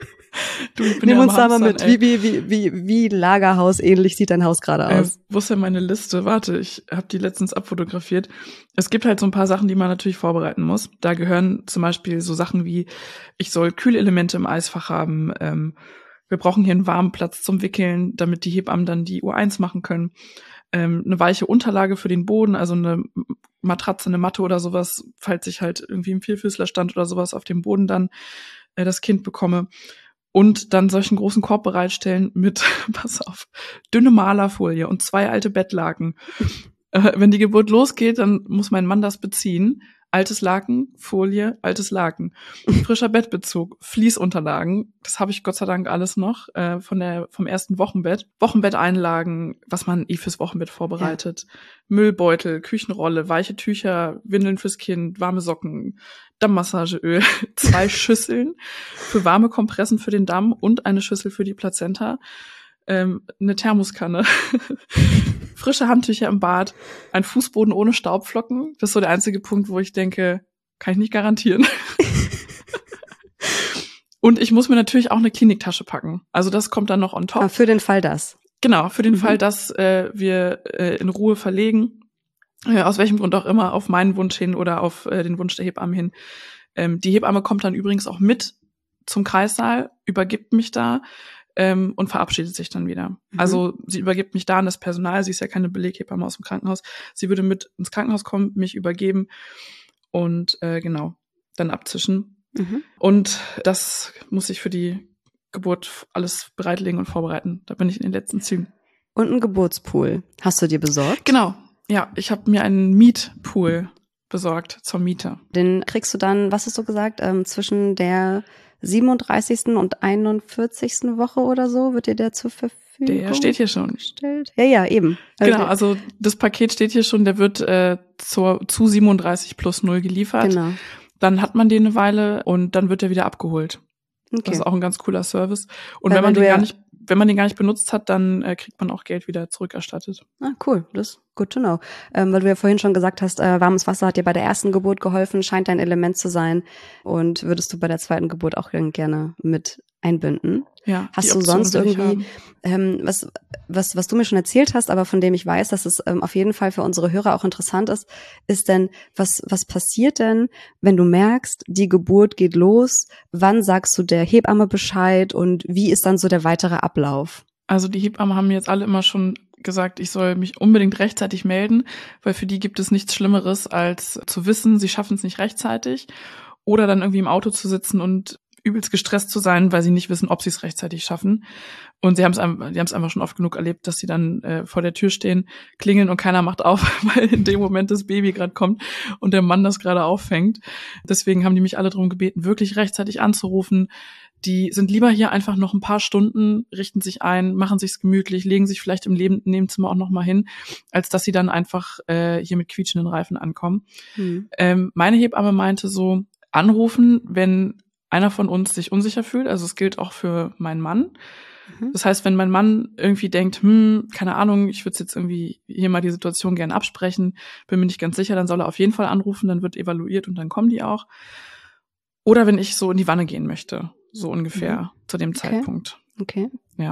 B: Du, ich bin
A: Nimm
B: ja am
A: uns da mal
B: Hamstern,
A: mit.
B: ey.
A: Wie, wie, wie, wie, wie Lagerhaus ähnlich sieht dein Haus gerade
B: Äh,
A: aus?
B: wo ist denn meine Liste? Warte, ich habe die letztens abfotografiert. Es gibt halt so ein paar Sachen, die man natürlich vorbereiten muss. Da gehören zum Beispiel so Sachen wie, ich soll Kühlelemente im Eisfach haben. Ähm, wir brauchen hier einen warmen Platz zum Wickeln, damit die Hebammen dann die U eins machen können. Ähm, eine weiche Unterlage für den Boden, also eine Matratze, eine Matte oder sowas, falls ich halt irgendwie im Vierfüßlerstand oder sowas auf dem Boden dann äh, das Kind bekomme. Und dann solchen großen Korb bereitstellen mit, pass auf, dünne Malerfolie und zwei alte Bettlaken. Äh, wenn die Geburt losgeht, dann muss mein Mann das beziehen. Altes Laken, Folie, altes Laken. Frischer Bettbezug, Fließunterlagen, das habe ich Gott sei Dank alles noch äh, von der vom ersten Wochenbett. Wochenbetteinlagen, was man eh fürs Wochenbett vorbereitet. Ja. Müllbeutel, Küchenrolle, weiche Tücher, Windeln fürs Kind, warme Socken, Dammmassageöl, zwei Schüsseln für warme Kompressen für den Damm und eine Schüssel für die Plazenta, ähm, eine Thermoskanne, frische Handtücher im Bad, ein Fußboden ohne Staubflocken. Das ist so der einzige Punkt, wo ich denke, kann ich nicht garantieren. Und ich muss mir natürlich auch eine Kliniktasche packen. Also das kommt dann noch on top.
A: Ah, für den Fall das.
B: Genau, für den
A: Mhm.
B: Fall, dass äh, wir äh, in Ruhe verlegen. Äh, aus welchem Grund auch immer, auf meinen Wunsch hin oder auf äh, den Wunsch der Hebamme hin. Ähm, die Hebamme kommt dann übrigens auch mit zum Kreissaal, übergibt mich da ähm, und verabschiedet sich dann wieder.
A: Mhm.
B: Also sie übergibt mich da an das Personal, sie ist ja keine Beleghebamme aus dem Krankenhaus. Sie würde mit ins Krankenhaus kommen, mich übergeben und äh, genau, dann abzischen.
A: Mhm.
B: Und das muss ich für die Geburt alles bereitlegen und vorbereiten. Da bin ich in den letzten Zügen.
A: Und ein Geburtspool. Hast du dir besorgt?
B: Genau, ja, ich habe mir einen Mietpool besorgt zur Miete.
A: Den kriegst du dann, was hast du gesagt, ähm, zwischen der siebenunddreißigsten und einundvierzigsten Woche oder so wird dir der zur Verfügung
B: Der steht hier schon.
A: gestellt? Ja, ja, eben.
B: Genau, also das Paket steht hier schon, der wird äh, zur, zu siebenunddreißig plus null geliefert.
A: Genau.
B: Dann hat man den eine Weile und dann wird er wieder abgeholt.
A: Okay.
B: Das ist auch ein ganz cooler Service. Und
A: Weil
B: wenn man
A: wenn
B: den
A: du
B: gar
A: ja-
B: nicht wenn man den gar nicht benutzt hat, dann äh, kriegt man auch Geld wieder zurückerstattet.
A: Ah, cool, das ist good to know. Ähm, weil du ja vorhin schon gesagt hast, äh, warmes Wasser hat dir bei der ersten Geburt geholfen, scheint dein Element zu sein. Und würdest du bei der zweiten Geburt auch gerne mit einbinden?
B: Ja,
A: hast du sonst irgendwie, ähm, was, was, was du mir schon erzählt hast, aber von dem ich weiß, dass es ähm, auf jeden Fall für unsere Hörer auch interessant ist, ist denn, was, was passiert denn, wenn du merkst, die Geburt geht los? Wann sagst du der Hebamme Bescheid und wie ist dann so der weitere Ablauf?
B: Also die Hebammen haben mir jetzt alle immer schon gesagt, ich soll mich unbedingt rechtzeitig melden, weil für die gibt es nichts Schlimmeres, als zu wissen, sie schaffen es nicht rechtzeitig oder dann irgendwie im Auto zu sitzen und übelst gestresst zu sein, weil sie nicht wissen, ob sie es rechtzeitig schaffen. Und sie haben es die haben es einfach schon oft genug erlebt, dass sie dann äh, vor der Tür stehen, klingeln und keiner macht auf, weil in dem Moment das Baby gerade kommt und der Mann das gerade auffängt. Deswegen haben die mich alle darum gebeten, wirklich rechtzeitig anzurufen. Die sind lieber hier einfach noch ein paar Stunden, richten sich ein, machen sich's gemütlich, legen sich vielleicht im Leben, Nebenzimmer auch noch mal hin, als dass sie dann einfach äh, hier mit quietschenden Reifen ankommen. Mhm. Ähm, meine Hebamme meinte so, anrufen, wenn einer von uns sich unsicher fühlt. Also es gilt auch für meinen Mann. Mhm. Das heißt, wenn mein Mann irgendwie denkt, hm, keine Ahnung, ich würde jetzt irgendwie hier mal die Situation gerne absprechen, bin mir nicht ganz sicher, dann soll er auf jeden Fall anrufen, dann wird evaluiert und dann kommen die auch. Oder wenn ich so in die Wanne gehen möchte, so ungefähr mhm. zu dem
A: okay.
B: Zeitpunkt.
A: Okay.
B: Ja.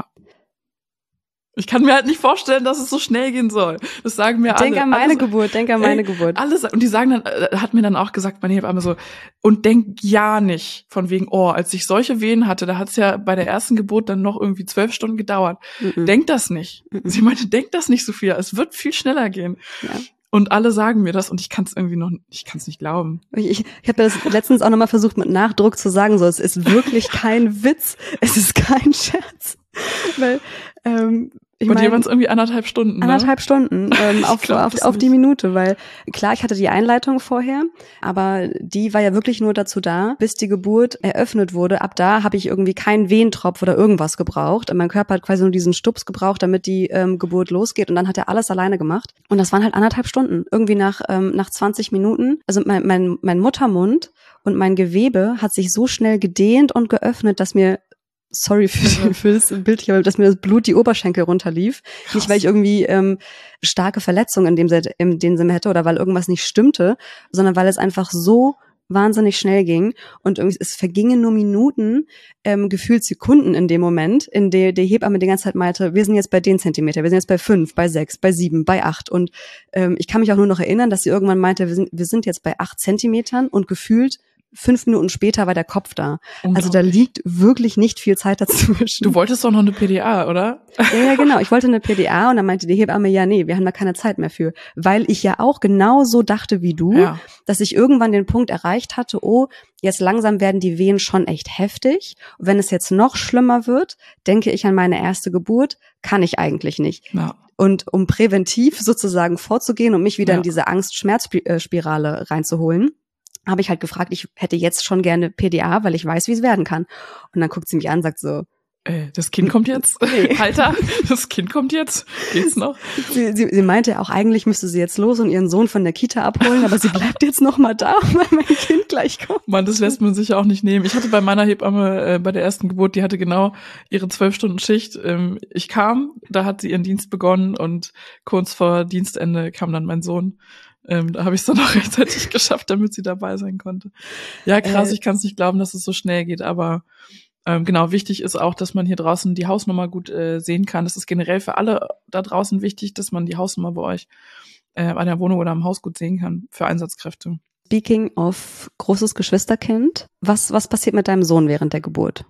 B: Ich kann mir halt nicht vorstellen, dass es so schnell gehen soll. Das sagen mir alle.
A: Denk an meine alles, Geburt, denk an meine ey, Geburt.
B: Alles, und die sagen dann, hat mir dann auch gesagt, meine Hebamme so, und denk ja nicht von wegen, oh, als ich solche Wehen hatte, da hat es ja bei der ersten Geburt dann noch irgendwie zwölf Stunden gedauert. Mhm. Denk das nicht. Mhm. Sie meinte, denk das nicht, Sophia, es wird viel schneller gehen. Ja. Und alle sagen mir das und ich kann es irgendwie noch, ich kann es nicht glauben.
A: Ich, ich habe das letztens auch nochmal versucht mit Nachdruck zu sagen, so, es ist wirklich kein Witz, es ist kein Scherz. Weil, ähm, ich
B: und hier waren es irgendwie anderthalb Stunden. Ne?
A: Anderthalb Stunden ähm, auf, auf, auf die Minute, weil klar, ich hatte die Einleitung vorher, aber die war ja wirklich nur dazu da, bis die Geburt eröffnet wurde. Ab da habe ich irgendwie keinen Wehentropf oder irgendwas gebraucht. Und mein Körper hat quasi nur diesen Stups gebraucht, damit die ähm, Geburt losgeht. Und dann hat er alles alleine gemacht. Und das waren halt anderthalb Stunden. Irgendwie nach ähm, nach zwanzig Minuten. Also mein, mein, mein Muttermund und mein Gewebe hat sich so schnell gedehnt und geöffnet, dass mir Sorry für, für das Bild hier, dass mir das Blut die Oberschenkel runterlief. Krass. Nicht, weil ich irgendwie ähm, starke Verletzungen in dem, in dem Sinne hätte oder weil irgendwas nicht stimmte, sondern weil es einfach so wahnsinnig schnell ging. Und irgendwie, es vergingen nur Minuten, ähm, gefühlt Sekunden in dem Moment, in der die Hebamme die ganze Zeit meinte, wir sind jetzt bei den Zentimeter, wir sind jetzt bei fünf, bei sechs, bei sieben, bei acht. Und ähm, ich kann mich auch nur noch erinnern, dass sie irgendwann meinte, wir sind, wir sind jetzt bei acht Zentimetern und gefühlt fünf Minuten später war der Kopf da. Also da liegt wirklich nicht viel Zeit dazwischen.
B: Du wolltest doch noch eine P D A, oder?
A: Ja, ja, genau. Ich wollte eine P D A und dann meinte die Hebamme, ja, nee, wir haben da keine Zeit mehr für. Weil ich ja auch genau so dachte wie du, ja. dass ich irgendwann den Punkt erreicht hatte, oh, jetzt langsam werden die Wehen schon echt heftig. Und wenn es jetzt noch schlimmer wird, denke ich an meine erste Geburt, kann ich eigentlich nicht. Ja. Und um präventiv sozusagen vorzugehen und mich wieder ja. in diese Angst-Schmerz-Spirale reinzuholen, habe ich halt gefragt, ich hätte jetzt schon gerne P D A, weil ich weiß, wie es werden kann. Und dann guckt sie mich an und sagt so,
B: äh, das Kind kommt jetzt? Nee. Alter, das Kind kommt jetzt? Geht's noch?
A: Sie, sie, sie meinte auch, eigentlich müsste sie jetzt los und ihren Sohn von der Kita abholen, aber sie bleibt jetzt noch mal da, weil mein Kind gleich kommt.
B: Mann, das lässt man sich ja auch nicht nehmen. Ich hatte bei meiner Hebamme äh, bei der ersten Geburt, die hatte genau ihre zwölf Stunden Schicht. Ähm, ich kam, da hat sie ihren Dienst begonnen und kurz vor Dienstende kam dann mein Sohn. Ähm, da habe ich es dann auch rechtzeitig geschafft, damit sie dabei sein konnte. Ja, krass, äh, ich kann es nicht glauben, dass es so schnell geht, aber ähm, genau, wichtig ist auch, dass man hier draußen die Hausnummer gut äh, sehen kann. Das ist generell für alle da draußen wichtig, dass man die Hausnummer bei euch äh, an der Wohnung oder am Haus gut sehen kann für Einsatzkräfte.
A: Speaking of großes Geschwisterkind, was, was passiert mit deinem Sohn während der Geburt?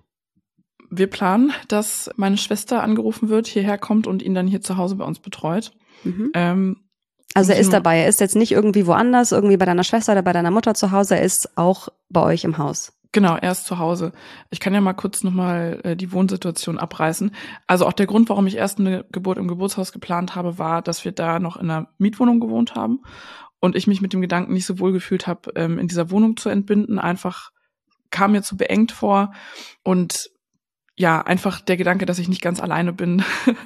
B: Wir planen, dass meine Schwester angerufen wird, hierher kommt und ihn dann hier zu Hause bei uns betreut. Mhm. Ähm,
A: Also er ist dabei, er ist jetzt nicht irgendwie woanders, irgendwie bei deiner Schwester oder bei deiner Mutter zu Hause, er ist auch bei euch im Haus.
B: Genau, er ist zu Hause. Ich kann ja mal kurz nochmal äh, die Wohnsituation abreißen. Also auch der Grund, warum ich erst eine Geburt im Geburtshaus geplant habe, war, dass wir da noch in einer Mietwohnung gewohnt haben und ich mich mit dem Gedanken nicht so wohl gefühlt habe, ähm, in dieser Wohnung zu entbinden. Einfach kam mir zu beengt vor und ja, einfach der Gedanke, dass ich nicht ganz alleine bin,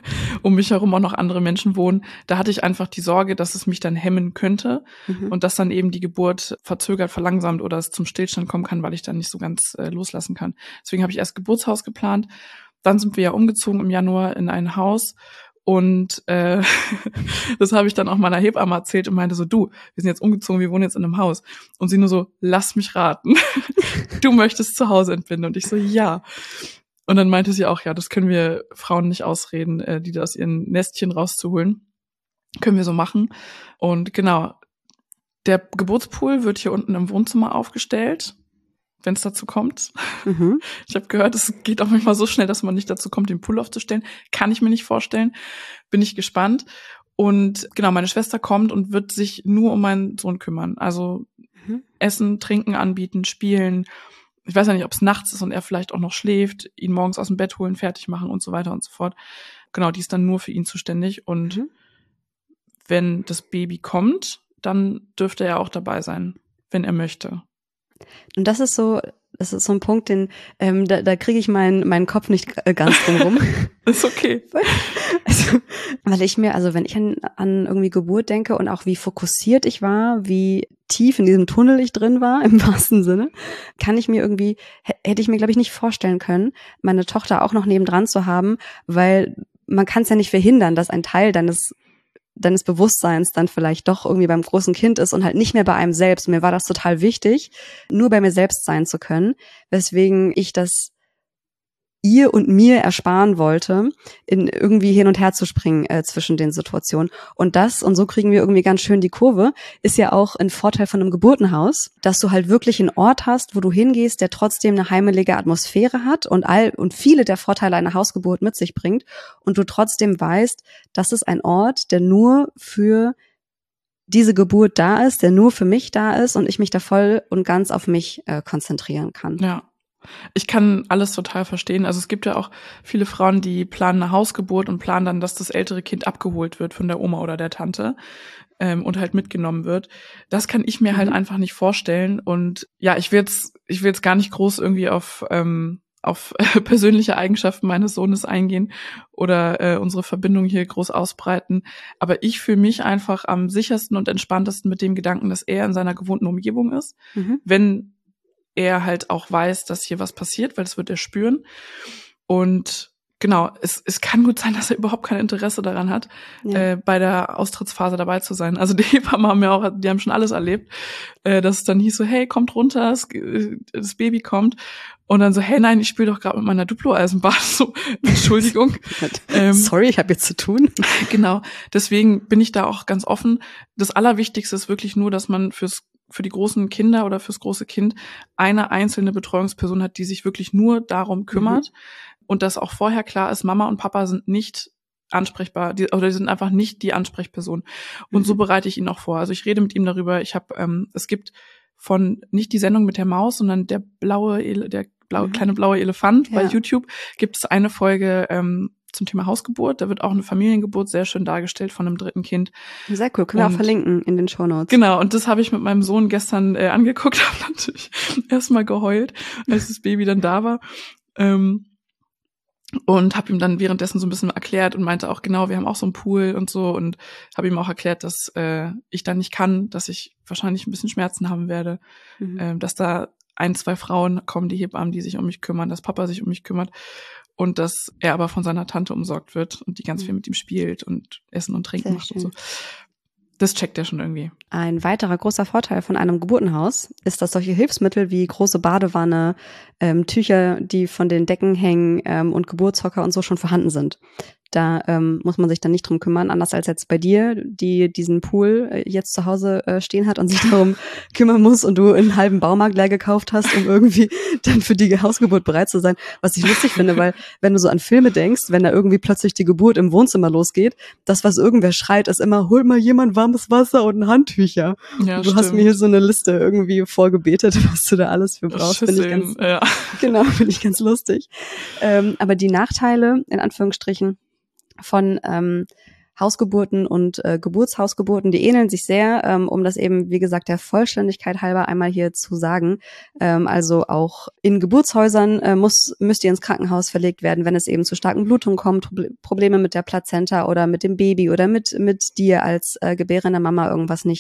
B: um mich herum auch noch andere Menschen wohnen. Da hatte ich einfach die Sorge, dass es mich dann hemmen könnte mhm. und dass dann eben die Geburt verzögert, verlangsamt oder es zum Stillstand kommen kann, weil ich dann nicht so ganz äh, loslassen kann. Deswegen habe ich erst Geburtshaus geplant. dann sind wir ja umgezogen im Januar in ein Haus und äh, das habe ich dann auch meiner Hebamme erzählt und meinte so, du, wir sind jetzt umgezogen, wir wohnen jetzt in einem Haus. Und sie nur so, lass mich raten, du möchtest zu Hause entbinden. Und ich so, ja. Und dann meinte sie auch, ja, das können wir Frauen nicht ausreden, äh, die da aus ihren Nestchen rauszuholen. Können wir so machen. Und genau, der Geburtspool wird hier unten im Wohnzimmer aufgestellt, wenn es dazu kommt. Mhm. Ich habe gehört, es geht auch manchmal so schnell, dass man nicht dazu kommt, den Pool aufzustellen. Kann ich mir nicht vorstellen. Bin ich gespannt. Und genau, meine Schwester kommt und wird sich nur um meinen Sohn kümmern. Also mhm. Essen, Trinken anbieten, spielen. Ich weiß ja nicht, ob es nachts ist und er vielleicht auch noch schläft, ihn morgens aus dem Bett holen, fertig machen und so weiter und so fort. Genau, die ist dann nur für ihn zuständig. Und mhm. wenn das Baby kommt, dann dürfte er auch dabei sein, wenn er möchte.
A: Und das ist so, das ist so ein Punkt, den ähm, da, da kriege ich meinen meinen Kopf nicht äh, ganz drum rum.
B: Ist okay.
A: Also, weil ich mir, also wenn ich an, an irgendwie Geburt denke und auch wie fokussiert ich war, wie tief in diesem Tunnel ich drin war, im wahrsten Sinne, kann ich mir irgendwie, hätte ich mir, glaube ich, nicht vorstellen können, meine Tochter auch noch nebendran zu haben, weil man kann es ja nicht verhindern, dass ein Teil deines deines Bewusstseins dann vielleicht doch irgendwie beim großen Kind ist und halt nicht mehr bei einem selbst. Mir war das total wichtig, nur bei mir selbst sein zu können, weswegen ich das ihr und mir ersparen wollte, in irgendwie hin und her zu springen äh, zwischen den Situationen. Und das, und so kriegen wir irgendwie ganz schön die Kurve, ist ja auch ein Vorteil von einem Geburtenhaus, dass du halt wirklich einen Ort hast, wo du hingehst, der trotzdem eine heimelige Atmosphäre hat und all und viele der Vorteile einer Hausgeburt mit sich bringt und du trotzdem weißt, das ist ein Ort, der nur für diese Geburt da ist, der nur für mich da ist und ich mich da voll und ganz auf mich äh, konzentrieren kann.
B: Ja. Ich kann alles total verstehen. Also es gibt ja auch viele Frauen, die planen eine Hausgeburt und planen dann, dass das ältere Kind abgeholt wird von der Oma oder der Tante ähm, und halt mitgenommen wird. Das kann ich mir mhm. halt einfach nicht vorstellen. Und ja, ich will jetzt, ich will jetzt gar nicht groß irgendwie auf ähm, auf äh, persönliche Eigenschaften meines Sohnes eingehen oder äh, unsere Verbindung hier groß ausbreiten. Aber ich fühle mich einfach am sichersten und entspanntesten mit dem Gedanken, dass er in seiner gewohnten Umgebung ist. Mhm. Wenn er halt auch weiß, dass hier was passiert, weil das wird er spüren. Und genau, es, es kann gut sein, dass er überhaupt kein Interesse daran hat, ja. äh, bei der Austrittsphase dabei zu sein. Also die Hebammen haben ja auch, die haben schon alles erlebt, äh, dass es dann hieß so, hey, kommt runter, das, das Baby kommt. Und dann so, hey, nein, ich spiele doch gerade mit meiner Duplo-Eisenbahn. So, Entschuldigung.
A: ähm, Sorry, ich habe jetzt zu tun.
B: Genau, deswegen bin ich da auch ganz offen. Das Allerwichtigste ist wirklich nur, dass man fürs für die großen Kinder oder fürs große Kind eine einzelne Betreuungsperson hat, die sich wirklich nur darum kümmert. Mhm. Und dass auch vorher klar ist, Mama und Papa sind nicht ansprechbar, die, oder die sind einfach nicht die Ansprechperson. Und mhm. so bereite ich ihn auch vor. Also ich rede mit ihm darüber. Ich habe, ähm, es gibt von nicht die Sendung mit der Maus, sondern der blaue, Ele- der blaue, mhm. kleine blaue Elefant ja. bei YouTube gibt es eine Folge ähm, zum Thema Hausgeburt. Da wird auch eine Familiengeburt sehr schön dargestellt von einem dritten Kind.
A: Sehr cool, können und, wir auch verlinken in den Shownotes.
B: Genau, und das habe ich mit meinem Sohn gestern äh, angeguckt, habe natürlich erstmal geheult, als das Baby dann da war. Ähm, und habe ihm dann währenddessen so ein bisschen erklärt und meinte auch, genau, wir haben auch so einen Pool und so und habe ihm auch erklärt, dass äh, ich da nicht kann, dass ich wahrscheinlich ein bisschen Schmerzen haben werde, mhm. äh, dass da ein, zwei Frauen kommen, die Hebammen, die sich um mich kümmern, dass Papa sich um mich kümmert. Und dass er aber von seiner Tante umsorgt wird und die ganz viel mit ihm spielt und Essen und Trinken Sehr macht schön. Und so. Das checkt er schon irgendwie.
A: Ein weiterer großer Vorteil von einem Geburtenhaus ist, dass solche Hilfsmittel wie große Badewanne, ähm, Tücher, die von den Decken hängen ähm, und Geburtshocker und so schon vorhanden sind. Da ähm, muss man sich dann nicht drum kümmern, anders als jetzt bei dir, die diesen Pool äh, jetzt zu Hause äh, stehen hat und sich darum kümmern muss und du einen halben Baumarkt leer gekauft hast, um irgendwie dann für die Hausgeburt bereit zu sein. Was ich lustig finde, weil wenn du so an Filme denkst, wenn da irgendwie plötzlich die Geburt im Wohnzimmer losgeht, das, was irgendwer schreit, ist immer, hol mal jemand warmes Wasser und Handtücher. Ja, und du stimmt. Hast mir hier so eine Liste irgendwie vorgebetet, was du da alles für brauchst. Finde ich ganz, ja. Genau, finde ich ganz lustig. Ähm, aber die Nachteile, in Anführungsstrichen, von ähm, Hausgeburten und äh, Geburtshausgeburten, die ähneln sich sehr, ähm, um das eben, wie gesagt, der Vollständigkeit halber einmal hier zu sagen. Ähm, also auch in Geburtshäusern äh, muss müsst ihr ins Krankenhaus verlegt werden, wenn es eben zu starken Blutungen kommt, Probleme mit der Plazenta oder mit dem Baby oder mit mit dir als äh, gebärende Mama irgendwas nicht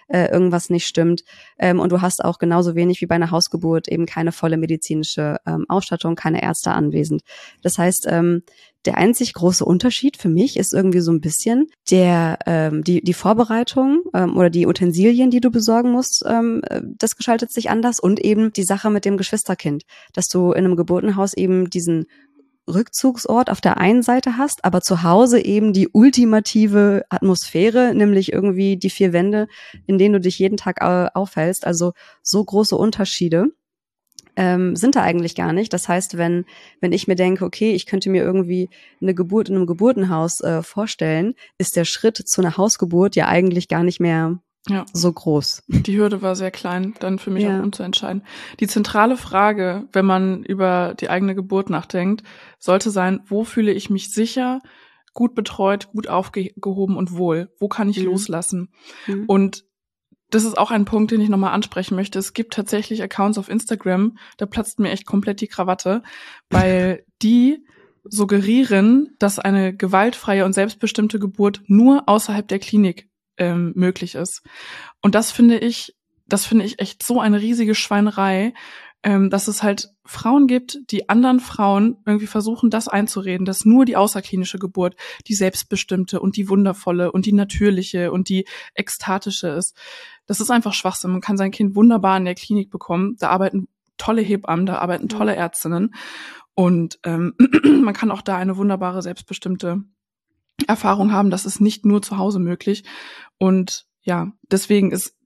A: äh, irgendwas nicht stimmt. Ähm, und du hast auch genauso wenig wie bei einer Hausgeburt eben keine volle medizinische ähm, Ausstattung, keine Ärzte anwesend. Das heißt, ähm, der einzig große Unterschied für mich ist irgendwie so ein bisschen der ähm, die die Vorbereitung ähm, oder die Utensilien, die du besorgen musst. Ähm, das gestaltet sich anders und eben die Sache mit dem Geschwisterkind, dass du in einem Geburtenhaus eben diesen Rückzugsort auf der einen Seite hast, aber zu Hause eben die ultimative Atmosphäre, nämlich irgendwie die vier Wände, in denen du dich jeden Tag äh, aufhältst. Also so große Unterschiede ähm, sind da eigentlich gar nicht. Das heißt, wenn wenn ich mir denke, okay, ich könnte mir irgendwie eine Geburt in einem Geburtenhaus äh, vorstellen, ist der Schritt zu einer Hausgeburt ja eigentlich gar nicht mehr
B: Ja.
A: so groß.
B: Die Hürde war sehr klein, dann für mich
A: Ja.
B: auch umzuentscheiden. Die zentrale Frage, wenn man über die eigene Geburt nachdenkt, sollte sein, wo fühle ich mich sicher, gut betreut, gut aufgehoben und wohl? Wo kann ich
A: Mhm.
B: loslassen?
A: Mhm.
B: Und das ist auch ein Punkt, den ich nochmal ansprechen möchte. Es gibt tatsächlich Accounts auf Instagram, da platzt mir echt komplett die Krawatte, weil die suggerieren, dass eine gewaltfreie und selbstbestimmte Geburt nur außerhalb der Klinik ähm, möglich ist. Und das finde ich, das finde ich echt so eine riesige Schweinerei, ähm, dass es halt Frauen gibt, die anderen Frauen irgendwie versuchen, das einzureden, dass nur die außerklinische Geburt die selbstbestimmte und die wundervolle und die natürliche und die ekstatische ist. Das ist einfach Schwachsinn. Man kann sein Kind wunderbar in der Klinik bekommen. Da arbeiten tolle Hebammen, da arbeiten tolle Ärztinnen. Und ähm, man kann auch da eine wunderbare, selbstbestimmte Erfahrung haben. Das ist nicht nur zu Hause möglich. Und ja, deswegen ist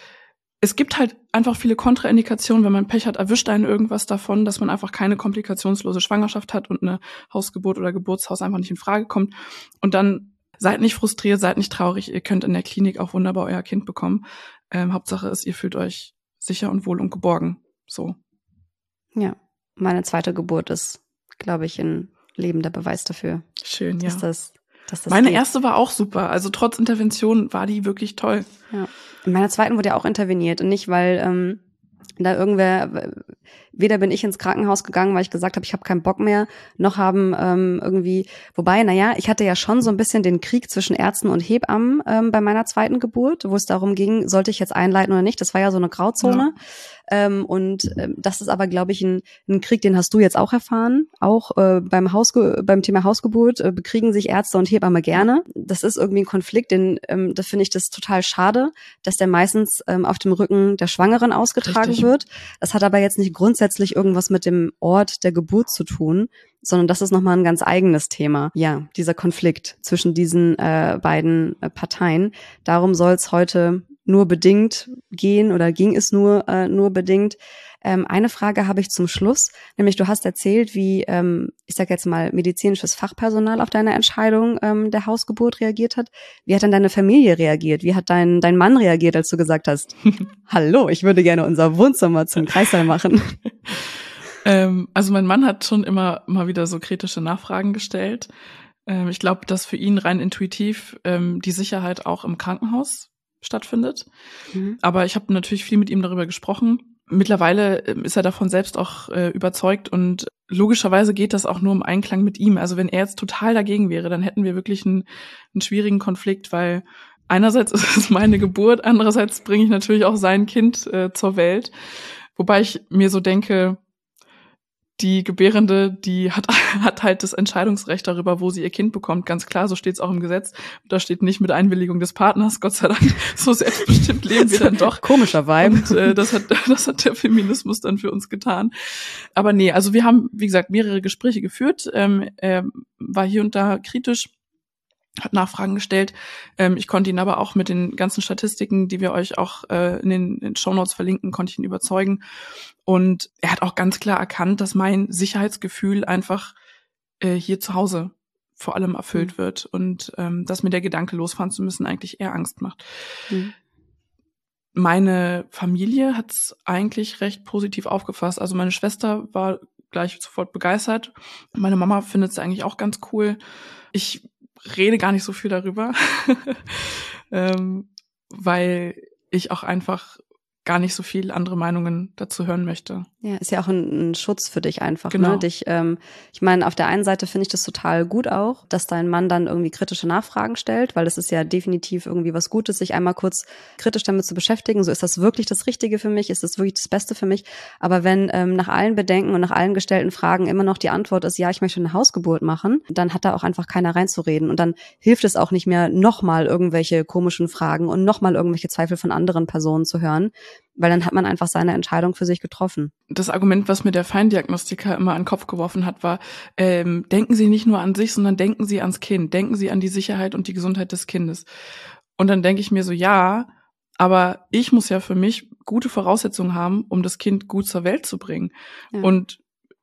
B: es gibt halt einfach viele Kontraindikationen. Wenn man Pech hat, erwischt einen irgendwas davon, dass man einfach keine komplikationslose Schwangerschaft hat und eine Hausgeburt oder Geburtshaus einfach nicht in Frage kommt. Und dann seid nicht frustriert, seid nicht traurig. Ihr könnt in der Klinik auch wunderbar euer Kind bekommen. Ähm, Hauptsache ist, ihr fühlt euch sicher und wohl und geborgen. So.
A: Ja, meine zweite Geburt ist, glaube ich, ein lebender Beweis dafür.
B: Schön, ja.
A: Dass das, dass das
B: Meine
A: geht.
B: erste war auch super. Also trotz Intervention war die wirklich toll.
A: Ja. In meiner zweiten wurde ja auch interveniert und nicht, weil ähm, da irgendwer, weder bin ich ins Krankenhaus gegangen, weil ich gesagt habe, ich habe keinen Bock mehr, noch haben ähm, irgendwie, wobei, naja, ich hatte ja schon so ein bisschen den Krieg zwischen Ärzten und Hebammen ähm, bei meiner zweiten Geburt, wo es darum ging, sollte ich jetzt einleiten oder nicht, das war ja so eine Grauzone. Ja. Ähm, und ähm, das ist aber, glaube ich, ein, ein Krieg, den hast du jetzt auch erfahren. Auch äh, beim Hausge- beim Thema Hausgeburt äh, bekriegen sich Ärzte und Hebamme gerne. Das ist irgendwie ein Konflikt, den ähm, da finde ich das total schade, dass der meistens ähm, auf dem Rücken der Schwangeren ausgetragen
B: Richtig.
A: wird. Das hat aber jetzt nicht grundsätzlich irgendwas mit dem Ort der Geburt zu tun, sondern das ist nochmal ein ganz eigenes Thema. Ja, dieser Konflikt zwischen diesen äh, beiden äh, Parteien. Darum soll es heute nur bedingt gehen oder ging es nur äh, nur bedingt. Ähm, eine Frage habe ich zum Schluss, nämlich du hast erzählt, wie, ähm, ich sage jetzt mal, medizinisches Fachpersonal auf deine Entscheidung ähm, der Hausgeburt reagiert hat. Wie hat denn deine Familie reagiert? Wie hat dein dein Mann reagiert, als du gesagt hast, hallo, ich würde gerne unser Wohnzimmer zum Kreissaal machen?
B: ähm, also mein Mann hat schon immer mal wieder so kritische Nachfragen gestellt. Ähm, ich glaube, dass für ihn rein intuitiv ähm, die Sicherheit auch im Krankenhaus stattfindet. Mhm. Aber ich habe natürlich viel mit ihm darüber gesprochen. Mittlerweile ist er davon selbst auch äh, überzeugt und logischerweise geht das auch nur im Einklang mit ihm. Also wenn er jetzt total dagegen wäre, dann hätten wir wirklich einen, einen schwierigen Konflikt, weil einerseits ist es meine Geburt, andererseits bringe ich natürlich auch sein Kind äh, zur Welt. Wobei ich mir so denke, die Gebärende, die hat, hat halt das Entscheidungsrecht darüber, wo sie ihr Kind bekommt. Ganz klar, so steht es auch im Gesetz. Da steht nicht mit Einwilligung des Partners, Gott sei Dank. So selbstbestimmt leben wir dann doch.
A: Komischer Vibe.
B: Und äh, das hat das hat der Feminismus dann für uns getan. Aber nee, also wir haben, wie gesagt, mehrere Gespräche geführt. Ähm, er war hier und da kritisch, hat Nachfragen gestellt. Ähm, ich konnte ihn aber auch mit den ganzen Statistiken, die wir euch auch äh, in den, in den Shownotes verlinken, konnte ich ihn überzeugen. Und er hat auch ganz klar erkannt, dass mein Sicherheitsgefühl einfach äh, hier zu Hause vor allem erfüllt mhm. wird und ähm, dass mir der Gedanke, losfahren zu müssen, eigentlich eher Angst macht. Mhm. Meine Familie hat es eigentlich recht positiv aufgefasst. Also meine Schwester war gleich sofort begeistert. Meine Mama findet es eigentlich auch ganz cool. Ich rede gar nicht so viel darüber, ähm, weil ich auch einfach gar nicht so viel andere Meinungen dazu hören möchte.
A: Ja, ist ja auch ein, ein Schutz für dich einfach,
B: Genau.
A: ne? Dich, ähm, ich meine, auf der einen Seite finde ich das total gut auch, dass dein Mann dann irgendwie kritische Nachfragen stellt, weil das ist ja definitiv irgendwie was Gutes, sich einmal kurz kritisch damit zu beschäftigen. So, ist das wirklich das Richtige für mich? Ist das wirklich das Beste für mich? Aber wenn ähm, nach allen Bedenken und nach allen gestellten Fragen immer noch die Antwort ist, ja, ich möchte eine Hausgeburt machen, dann hat da auch einfach keiner reinzureden. Und dann hilft es auch nicht mehr, nochmal irgendwelche komischen Fragen und nochmal irgendwelche Zweifel von anderen Personen zu hören, weil dann hat man einfach seine Entscheidung für sich getroffen.
B: Das Argument, was mir der Feindiagnostiker immer an den Kopf geworfen hat, war, ähm, denken Sie nicht nur an sich, sondern denken Sie ans Kind. Denken Sie an die Sicherheit und die Gesundheit des Kindes. Und dann denke ich mir so, ja, aber ich muss ja für mich gute Voraussetzungen haben, um das Kind gut zur Welt zu bringen. Ja. Und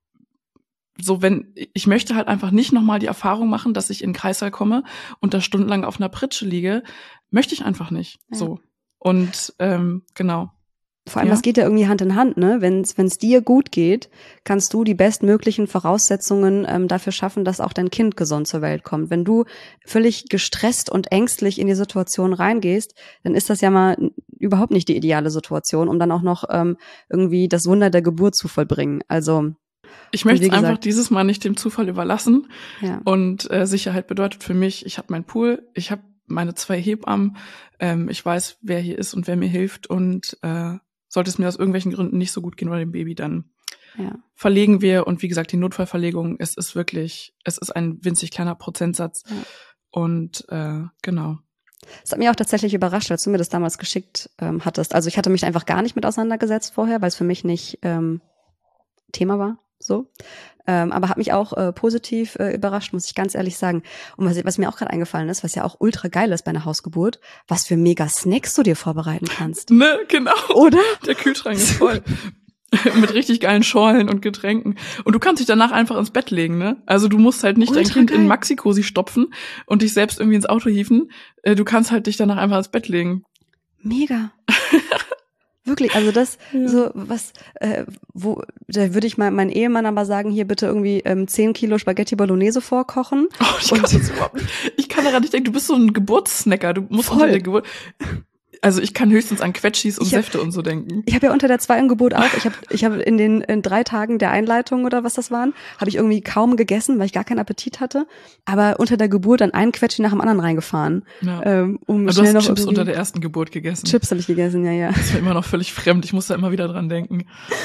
B: so, wenn, ich möchte halt einfach nicht nochmal die Erfahrung machen, dass ich in den Kreißsaal komme und da stundenlang auf einer Pritsche liege. Möchte ich einfach nicht. Ja. So. Und ähm, genau.
A: Vor allem, ja. Das geht ja irgendwie Hand in Hand, ne? Wenn es dir gut geht, kannst du die bestmöglichen Voraussetzungen ähm, dafür schaffen, dass auch dein Kind gesund zur Welt kommt. Wenn du völlig gestresst und ängstlich in die Situation reingehst, dann ist das ja mal überhaupt nicht die ideale Situation, um dann auch noch ähm, irgendwie das Wunder der Geburt zu vollbringen. Also
B: ich möchte es einfach dieses Mal nicht dem Zufall überlassen.
A: Ja.
B: Und äh, Sicherheit bedeutet für mich, ich habe meinen Pool, ich habe meine zwei Hebammen, ähm, ich weiß, wer hier ist und wer mir hilft und äh, sollte es mir aus irgendwelchen Gründen nicht so gut gehen oder dem Baby, dann
A: ja.
B: verlegen wir. Und wie gesagt, die Notfallverlegung, es ist wirklich, es ist ein winzig kleiner Prozentsatz.
A: Ja.
B: Und äh, genau.
A: Das hat mich auch tatsächlich überrascht, als du mir das damals geschickt ähm, hattest. Also ich hatte mich einfach gar nicht mit auseinandergesetzt vorher, weil es für mich nicht ähm, Thema war. So, ähm, aber hat mich auch äh, positiv äh, überrascht, muss ich ganz ehrlich sagen. Und was, was mir auch gerade eingefallen ist, was ja auch ultra geil ist bei einer Hausgeburt, was für mega Snacks du dir vorbereiten kannst.
B: Ne, genau.
A: Oder?
B: Der Kühlschrank ist voll. Mit richtig geilen Schorlen und Getränken. Und du kannst dich danach einfach ins Bett legen, ne? Also du musst halt nicht
A: ultra
B: dein Kind
A: geil.
B: in Maxi-Cosi stopfen und dich selbst irgendwie ins Auto hieven. Äh, du kannst halt dich danach einfach ins Bett legen.
A: Mega. Wirklich, also das,
B: ja.
A: so was, äh, wo, da würde ich mal meinen Ehemann aber sagen, hier bitte irgendwie ähm, zehn Kilo Spaghetti Bolognese vorkochen.
B: Oh, ich kann
A: und
B: das überhaupt nicht. Ich kann daran nicht denken, du bist so ein Geburtssnacker, du musst
A: voll.
B: unter der Geburt. Also ich kann höchstens an Quetschis und
A: hab,
B: Säfte und so denken.
A: Ich habe ja unter der Zweiengeburt auch, ich habe ich hab in den in drei Tagen der Einleitung oder was das waren, habe ich irgendwie kaum gegessen, weil ich gar keinen Appetit hatte. Aber unter der Geburt dann einen Quetschi nach dem anderen reingefahren.
B: Ja.
A: Ähm, um
B: Aber
A: schnell
B: du hast
A: noch
B: Chips unter der ersten Geburt gegessen.
A: Chips habe ich gegessen, ja, ja.
B: Das war immer noch völlig fremd, ich muss da immer wieder dran denken.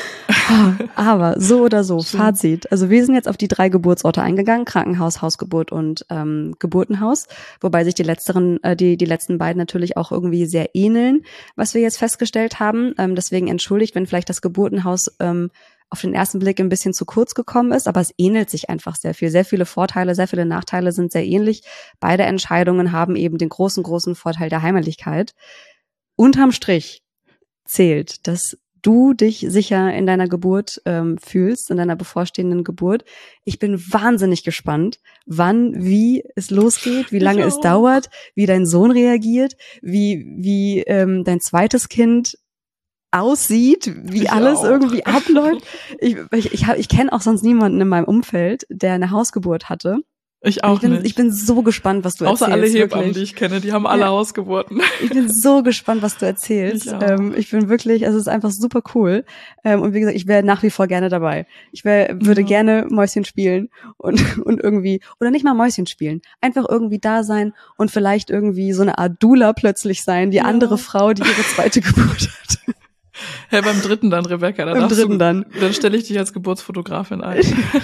A: Aber so oder so,
B: Schön.
A: Fazit. Also wir sind jetzt auf die drei Geburtsorte eingegangen, Krankenhaus, Hausgeburt und ähm, Geburtenhaus, wobei sich die letzteren, äh, die die letzten beiden natürlich auch irgendwie sehr ähneln, was wir jetzt festgestellt haben. Ähm, deswegen entschuldigt, wenn vielleicht das Geburtenhaus ähm, auf den ersten Blick ein bisschen zu kurz gekommen ist, aber es ähnelt sich einfach sehr viel. Sehr viele Vorteile, sehr viele Nachteile sind sehr ähnlich. Beide Entscheidungen haben eben den großen, großen Vorteil der Heimlichkeit. Unterm Strich zählt, dass du dich sicher in deiner Geburt ähm, fühlst, in deiner bevorstehenden Geburt. Ich bin wahnsinnig gespannt, wann, wie es losgeht, wie lange es dauert, wie dein Sohn reagiert, wie wie ähm, dein zweites Kind aussieht, wie
B: ich
A: alles
B: auch.
A: irgendwie abläuft. Ich ich ich, hab, ich kenne auch sonst niemanden in meinem Umfeld, der eine Hausgeburt hatte.
B: Ich auch
A: ich bin,
B: nicht.
A: Ich bin so gespannt, was du
B: Außer
A: erzählst.
B: Außer alle Hebammen,
A: wirklich.
B: die ich kenne, die haben alle
A: ja.
B: Hausgeburten.
A: Ich bin so gespannt, was du erzählst.
B: Ich,
A: ähm, ich bin wirklich, also es ist einfach super cool. Ähm, und wie gesagt, ich wäre nach wie vor gerne dabei. Ich wär, würde ja. gerne Mäuschen spielen und und irgendwie, oder nicht mal Mäuschen spielen, einfach irgendwie da sein und vielleicht irgendwie so eine Art Doula plötzlich sein, die ja. andere Frau, die ihre zweite Geburt hat.
B: Hey, beim dritten dann, Rebecca. Dann
A: beim dritten du, dann.
B: Dann stelle ich dich als Geburtsfotografin ein.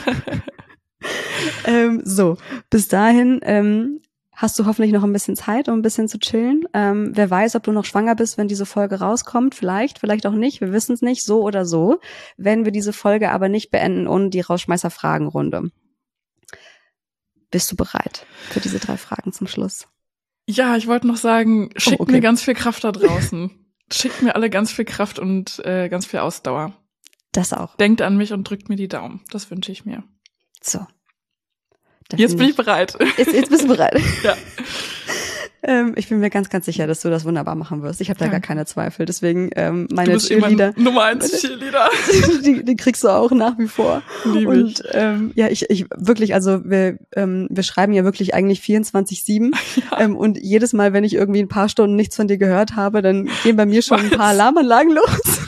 A: ähm, so, bis dahin ähm, hast du hoffentlich noch ein bisschen Zeit, um ein bisschen zu chillen. Ähm, wer weiß, ob du noch schwanger bist, wenn diese Folge rauskommt. Vielleicht, vielleicht auch nicht. Wir wissen es nicht, so oder so. Wenn wir diese Folge aber nicht beenden ohne die Rausschmeißer-Fragenrunde. Bist du bereit für diese drei Fragen zum Schluss?
B: Ja, ich wollte noch sagen, schickt
A: oh, okay.
B: mir ganz viel Kraft da draußen. Schickt mir alle ganz viel Kraft und äh, ganz viel Ausdauer.
A: Das auch.
B: Denkt an mich und drückt mir die Daumen. Das wünsche ich mir.
A: So.
B: Jetzt bin ich bereit.
A: Jetzt, jetzt bist du bereit.
B: Ja.
A: Ähm, ich bin mir ganz, ganz sicher, dass du das wunderbar machen wirst. Ich habe da gar keine Zweifel. Deswegen ähm,
B: Du
A: meine
B: bist eh mein
A: Cheerleader,
B: Nummer eins Cheerleader.
A: die, die kriegst du auch nach wie vor.
B: Liebe ich.
A: Und ähm, ja, ich, ich wirklich, also wir, ähm, wir schreiben ja wirklich eigentlich vierundzwanzig sieben.
B: Ja.
A: Ähm, und jedes Mal, wenn ich irgendwie ein paar Stunden nichts von dir gehört habe, dann gehen bei mir
B: Ich
A: schon ein paar
B: weiß.
A: Alarmanlagen los.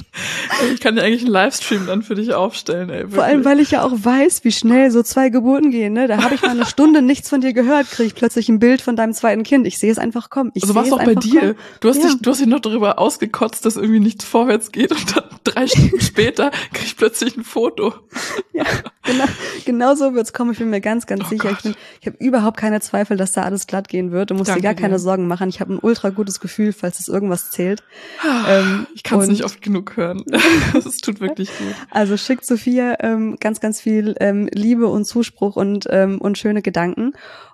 B: Ich kann dir eigentlich einen Livestream dann für dich aufstellen, ey.
A: Vor allem,
B: wirklich.
A: weil ich ja auch weiß, wie schnell so zwei Geburten gehen. Ne? Da habe ich mal eine Stunde nichts von dir gehört, kriege ich plötzlich ein Bild von deinem zweiten Kind. Ich sehe es einfach kommen. Ich
B: Also
A: sehe
B: was
A: es
B: auch bei
A: einfach
B: dir?
A: kommen.
B: Du hast
A: Ja.
B: dich, du hast dich noch darüber ausgekotzt, dass irgendwie nichts vorwärts geht und dann drei Stunden später krieg ich plötzlich ein Foto.
A: Ja, genau, genau so wird's kommen. Ich bin mir ganz, ganz
B: Oh
A: sicher. Ich,
B: Gott.
A: bin, ich habe überhaupt keine Zweifel, dass da alles glatt gehen wird. Du musst
B: Danke
A: dir gar keine
B: dir.
A: Sorgen machen. Ich habe ein ultra gutes Gefühl, falls es irgendwas zählt. Ähm,
B: Ich kann es
A: und-
B: nicht oft genug hören. Es tut wirklich gut.
A: Also schickt Sophia ähm, ganz, ganz viel ähm, Liebe und Zuspruch und ähm, und schöne Gedanken.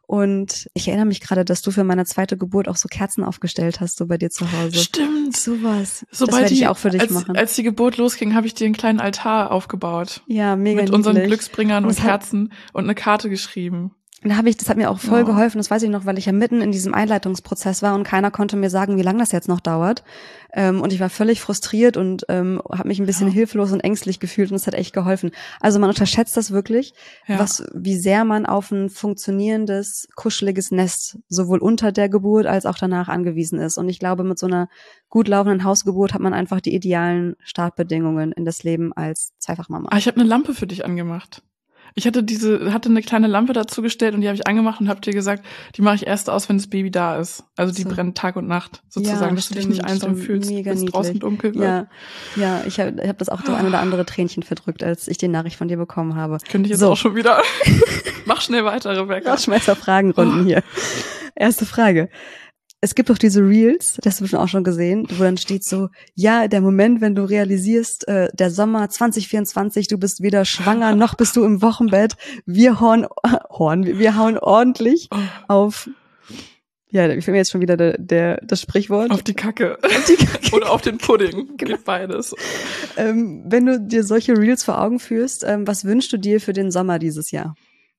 A: Und ich erinnere mich gerade, dass du für meine zweite Geburt auch so Kerzen aufgestellt hast, so bei dir zu Hause.
B: Stimmt.
A: Sowas. Das
B: Sobald
A: werde ich
B: die,
A: auch für dich
B: als,
A: machen.
B: als die Geburt losging, habe ich dir einen kleinen Altar aufgebaut.
A: Ja, mega
B: Mit unseren
A: niedlich.
B: Glücksbringern und
A: Das hat-
B: Kerzen und eine Karte geschrieben.
A: Und da habe ich, das hat mir auch voll
B: Ja.
A: geholfen, das weiß ich noch, weil ich ja mitten in diesem Einleitungsprozess war und keiner konnte mir sagen, wie lange das jetzt noch dauert. Ähm, und ich war völlig frustriert und ähm, habe mich ein bisschen
B: Ja.
A: hilflos und ängstlich gefühlt und es hat echt geholfen. Also man unterschätzt das wirklich,
B: Ja.
A: was, wie sehr man auf ein funktionierendes, kuscheliges Nest sowohl unter der Geburt als auch danach angewiesen ist. Und ich glaube, mit so einer gut laufenden Hausgeburt hat man einfach die idealen Startbedingungen in das Leben als Zweifachmama.
B: Ah, ich habe eine Lampe für dich angemacht. Ich hatte diese, hatte eine kleine Lampe dazu gestellt und die habe ich angemacht und habe dir gesagt, die mache ich erst aus, wenn das Baby da ist. Also die
A: So.
B: brennt Tag und Nacht sozusagen,
A: Ja,
B: dass du dich
A: stimmt,
B: nicht einsam
A: stimmt.
B: fühlst,
A: Mega
B: bis
A: niedlich.
B: draußen dunkel wird.
A: Ja, ja, ich habe hab das auch so ein oder andere Tränchen verdrückt, als ich die Nachricht von dir bekommen habe.
B: Könnte ich jetzt
A: So.
B: auch schon wieder. Mach schnell weiter, Rebecca.
A: Rausschmeißer-Fragenrunden hier. Erste Frage. Es gibt doch diese Reels, das hast du bestimmt auch schon gesehen, wo dann steht so, ja, der Moment, wenn du realisierst, äh, der Sommer zwanzig vierundzwanzig, du bist weder schwanger, noch bist du im Wochenbett, wir horn, horn, wir hauen ordentlich
B: Oh,
A: auf, ja, ich finde mir jetzt schon wieder der, der, das Sprichwort.
B: auf die Kacke.
A: Auf die Kacke.
B: Oder auf den Pudding.
A: Genau.
B: Geht beides.
A: Ähm, wenn du dir solche Reels vor Augen führst, ähm, was wünschst du dir für den Sommer dieses Jahr?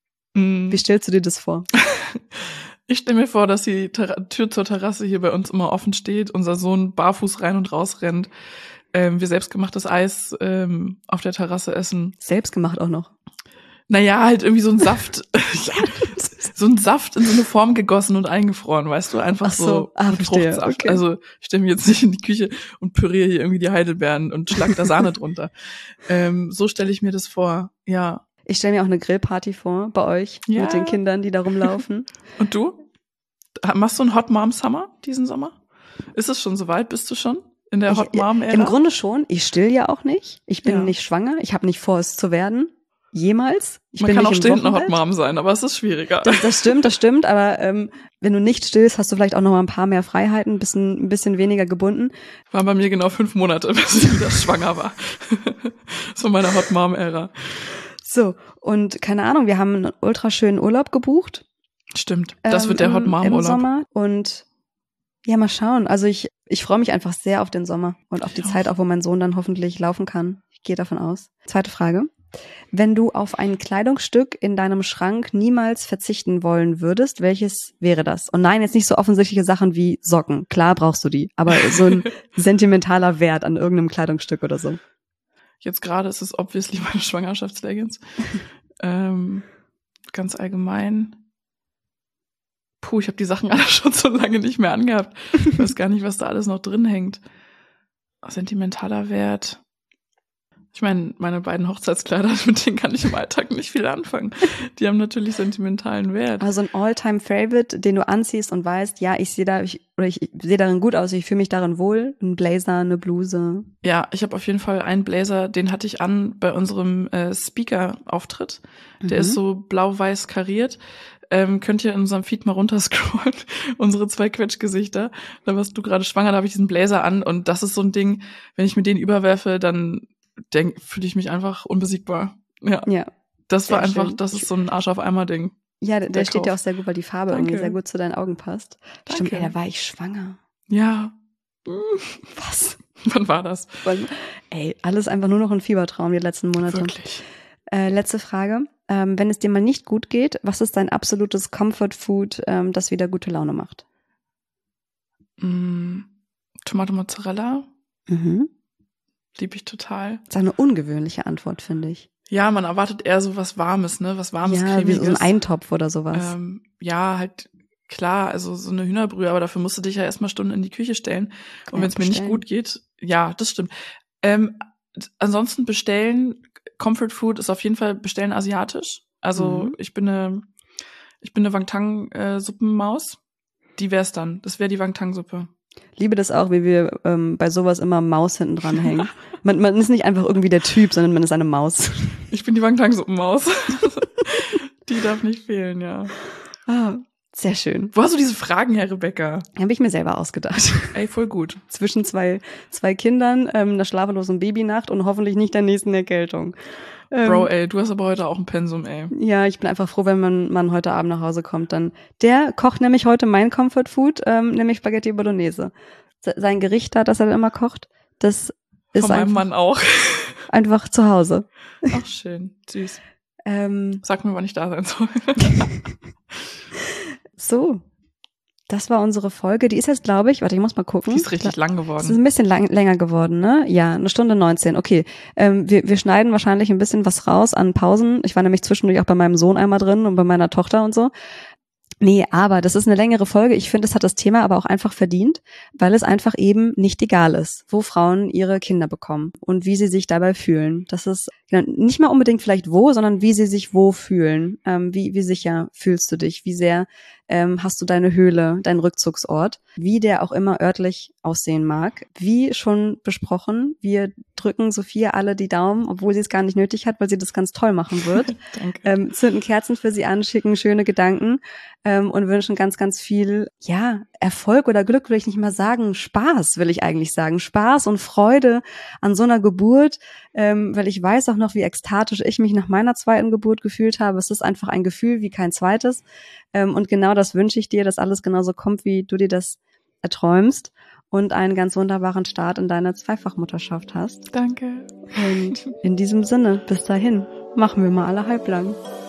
B: Mm.
A: Wie stellst du dir das vor?
B: Ich stelle mir vor, dass die Terra- Tür zur Terrasse hier bei uns immer offen steht, unser Sohn barfuß rein und raus rennt, ähm, wir selbstgemachtes Eis ähm, auf der Terrasse essen.
A: Selbstgemacht auch noch.
B: Naja, halt irgendwie so ein Saft, ja, so ein Saft in so eine Form gegossen und eingefroren, weißt du, einfach
A: Ach so.
B: so
A: Ah,
B: mit
A: verstehe.
B: Fruchtsaft.
A: Okay.
B: Also ich stelle mich jetzt nicht in die Küche und püriere hier irgendwie die Heidelbeeren und schlag da Sahne drunter. Ähm, so stelle ich mir das vor, ja.
A: Ich stelle mir auch eine Grillparty vor bei euch
B: Ja.
A: mit den Kindern, die da rumlaufen.
B: Und du? Machst du einen Hot Mom Summer diesen Sommer? Ist es schon soweit? Bist du schon in der
A: Ich-
B: Hot Mom Ära?
A: Im Grunde schon. Ich still ja auch nicht. Ich bin
B: Ja.
A: nicht schwanger. Ich habe nicht vor, es zu werden. Jemals. Ich
B: Man
A: bin
B: kann
A: nicht
B: auch
A: im
B: stillend eine Hot
A: Wochenbett.
B: Mom sein, aber es ist schwieriger.
A: Das, das stimmt, das stimmt. Aber ähm, wenn du nicht stillst, hast du vielleicht auch noch mal ein paar mehr Freiheiten, ein bisschen, ein bisschen weniger gebunden.
B: War bei mir genau fünf Monate, bis ich wieder schwanger war. Das war meine Hot Mom Ära.
A: So, und keine Ahnung, wir haben einen ultra schönen Urlaub gebucht.
B: Stimmt. Das
A: ähm,
B: wird der Hot
A: im-
B: Mom
A: im
B: Urlaub.
A: Sommer. Und ja, mal schauen. Also ich, ich freue mich einfach sehr auf den Sommer und auf die
B: Ich
A: Zeit, auch wo mein Sohn dann hoffentlich laufen kann. Ich gehe davon aus. Zweite Frage. Wenn du auf ein Kleidungsstück in deinem Schrank niemals verzichten wollen würdest, welches wäre das? Und nein, jetzt nicht so offensichtliche Sachen wie Socken. Klar brauchst du die, aber so ein sentimentaler Wert an irgendeinem Kleidungsstück oder so.
B: Jetzt gerade ist es obviously meine Schwangerschaftsleggings. ähm, ganz allgemein. Puh, ich habe die Sachen alle schon so lange nicht mehr angehabt. Ich weiß gar nicht, was da alles noch drin hängt. Sentimentaler Wert. Ich meine, meine beiden Hochzeitskleider, mit denen kann ich im Alltag nicht viel anfangen. Die haben natürlich sentimentalen Wert.
A: Also ein All-Time-Favorite, den du anziehst und weißt, ja, ich sehe da, ich, oder ich, ich sehe darin gut aus, ich fühle mich darin wohl. Ein Blazer, eine Bluse.
B: Ja, ich habe auf jeden Fall einen Blazer, den hatte ich an bei unserem äh, Speaker-Auftritt. Der
A: Mhm.
B: ist so blau-weiß kariert. Ähm, könnt ihr in unserem Feed mal runterscrollen, unsere zwei Quetschgesichter. Da warst du gerade schwanger, da habe ich diesen Blazer an und das ist so ein Ding, wenn ich mir den überwerfe, dann denk, fühle ich mich einfach unbesiegbar. Ja,
A: Ja.
B: das war
A: sehr
B: einfach,
A: schön.
B: das ist so ein Arsch-auf-Eimer-Ding.
A: Ja, der, der
B: Der
A: steht ja
B: Kauf.
A: auch sehr gut, weil die Farbe
B: Danke.
A: irgendwie sehr gut zu deinen Augen passt. Stimmt,
B: Danke.
A: ey, da war ich schwanger.
B: Ja.
A: Was?
B: Wann war das?
A: Ey, alles einfach nur noch ein Fiebertraum die letzten Monate.
B: Wirklich.
A: Äh, letzte Frage. Ähm, wenn es dir mal nicht gut geht, was ist dein absolutes Comfort Food, ähm, das wieder gute Laune macht?
B: Mm, Tomate Mozzarella.
A: Mhm.
B: Liebe ich total.
A: Das ist eine ungewöhnliche Antwort, finde ich.
B: Ja, man erwartet eher so was Warmes, ne? Was Warmes,
A: ja,
B: Cremiges.
A: Wie so ein Eintopf oder sowas.
B: Ähm, ja, halt klar, also so eine Hühnerbrühe, aber dafür musst du dich ja erstmal Stunden in die Küche stellen.
A: Kann
B: Und wenn es mir nicht gut geht, ja, das stimmt. Ähm, ansonsten bestellen, Comfort Food ist auf jeden Fall bestellen asiatisch. Also
A: Mhm.
B: ich bin eine, ich bin eine Wangtang-Suppenmaus. Die wär's dann. Das wäre die Wangtang-Suppe.
A: Liebe das auch, wie wir ähm, bei sowas immer Maus hinten dran hängen. Man, man ist nicht einfach irgendwie der Typ, sondern man ist eine Maus.
B: Ich bin die Wangtang-Suppenmaus. Die darf nicht fehlen, ja.
A: Ah, sehr schön.
B: Wo hast du diese Fragen her, Rebecca?
A: Habe ich mir selber ausgedacht.
B: Ey, voll gut.
A: Zwischen zwei zwei Kindern, ähm, einer schlaflosen Babynacht und hoffentlich nicht der nächsten Erkältung. Ähm,
B: Bro, ey, du hast aber heute auch ein Pensum, ey.
A: Ja, ich bin einfach froh, wenn man, man heute Abend nach Hause kommt. Dann der kocht nämlich heute mein Comfort Food, ähm, nämlich Spaghetti Bolognese. Se- Sein Gericht da, das er immer kocht, das ist
B: Von meinem
A: einfach,
B: Mann auch.
A: einfach zu Hause.
B: Ach, schön. Süß.
A: Ähm,
B: Sag mir, wann ich da sein soll.
A: so, das war unsere Folge. Die ist jetzt, glaube ich, warte, ich muss mal gucken.
B: Die ist richtig lang
A: Es ist
B: geworden.
A: ein bisschen lang, länger geworden, ne? Ja, eine Stunde neunzehn. Okay, ähm, wir, wir schneiden wahrscheinlich ein bisschen was raus an Pausen. Ich war nämlich zwischendurch auch bei meinem Sohn einmal drin und bei meiner Tochter und so. Nee, aber das ist eine längere Folge. Ich finde, es hat das Thema aber auch einfach verdient, weil es einfach eben nicht egal ist, wo Frauen ihre Kinder bekommen und wie sie sich dabei fühlen. Das ist genau, nicht mal unbedingt vielleicht wo, sondern wie sie sich wo fühlen. Ähm, wie, wie sicher fühlst du dich? Wie sehr ähm, hast du deine Höhle, deinen Rückzugsort? Wie der auch immer örtlich aussehen mag. Wie schon besprochen, wir drücken Sophia alle die Daumen, obwohl sie es gar nicht nötig hat, weil sie das ganz toll machen wird.
B: Danke.
A: ähm, zünden Kerzen für sie an, schicken schöne Gedanken ähm, und wünschen ganz, ganz viel, ja, Erfolg oder Glück will ich nicht mal sagen, Spaß will ich eigentlich sagen, Spaß und Freude an so einer Geburt, ähm, weil ich weiß auch noch, wie ekstatisch ich mich nach meiner zweiten Geburt gefühlt habe. Es ist einfach ein Gefühl wie kein zweites ähm, und genau das wünsche ich dir, dass alles genauso kommt, wie du dir das erträumst und einen ganz wunderbaren Start in deine Zweifachmutterschaft hast.
B: Danke.
A: Und in diesem Sinne, bis dahin, machen wir mal alle halblang.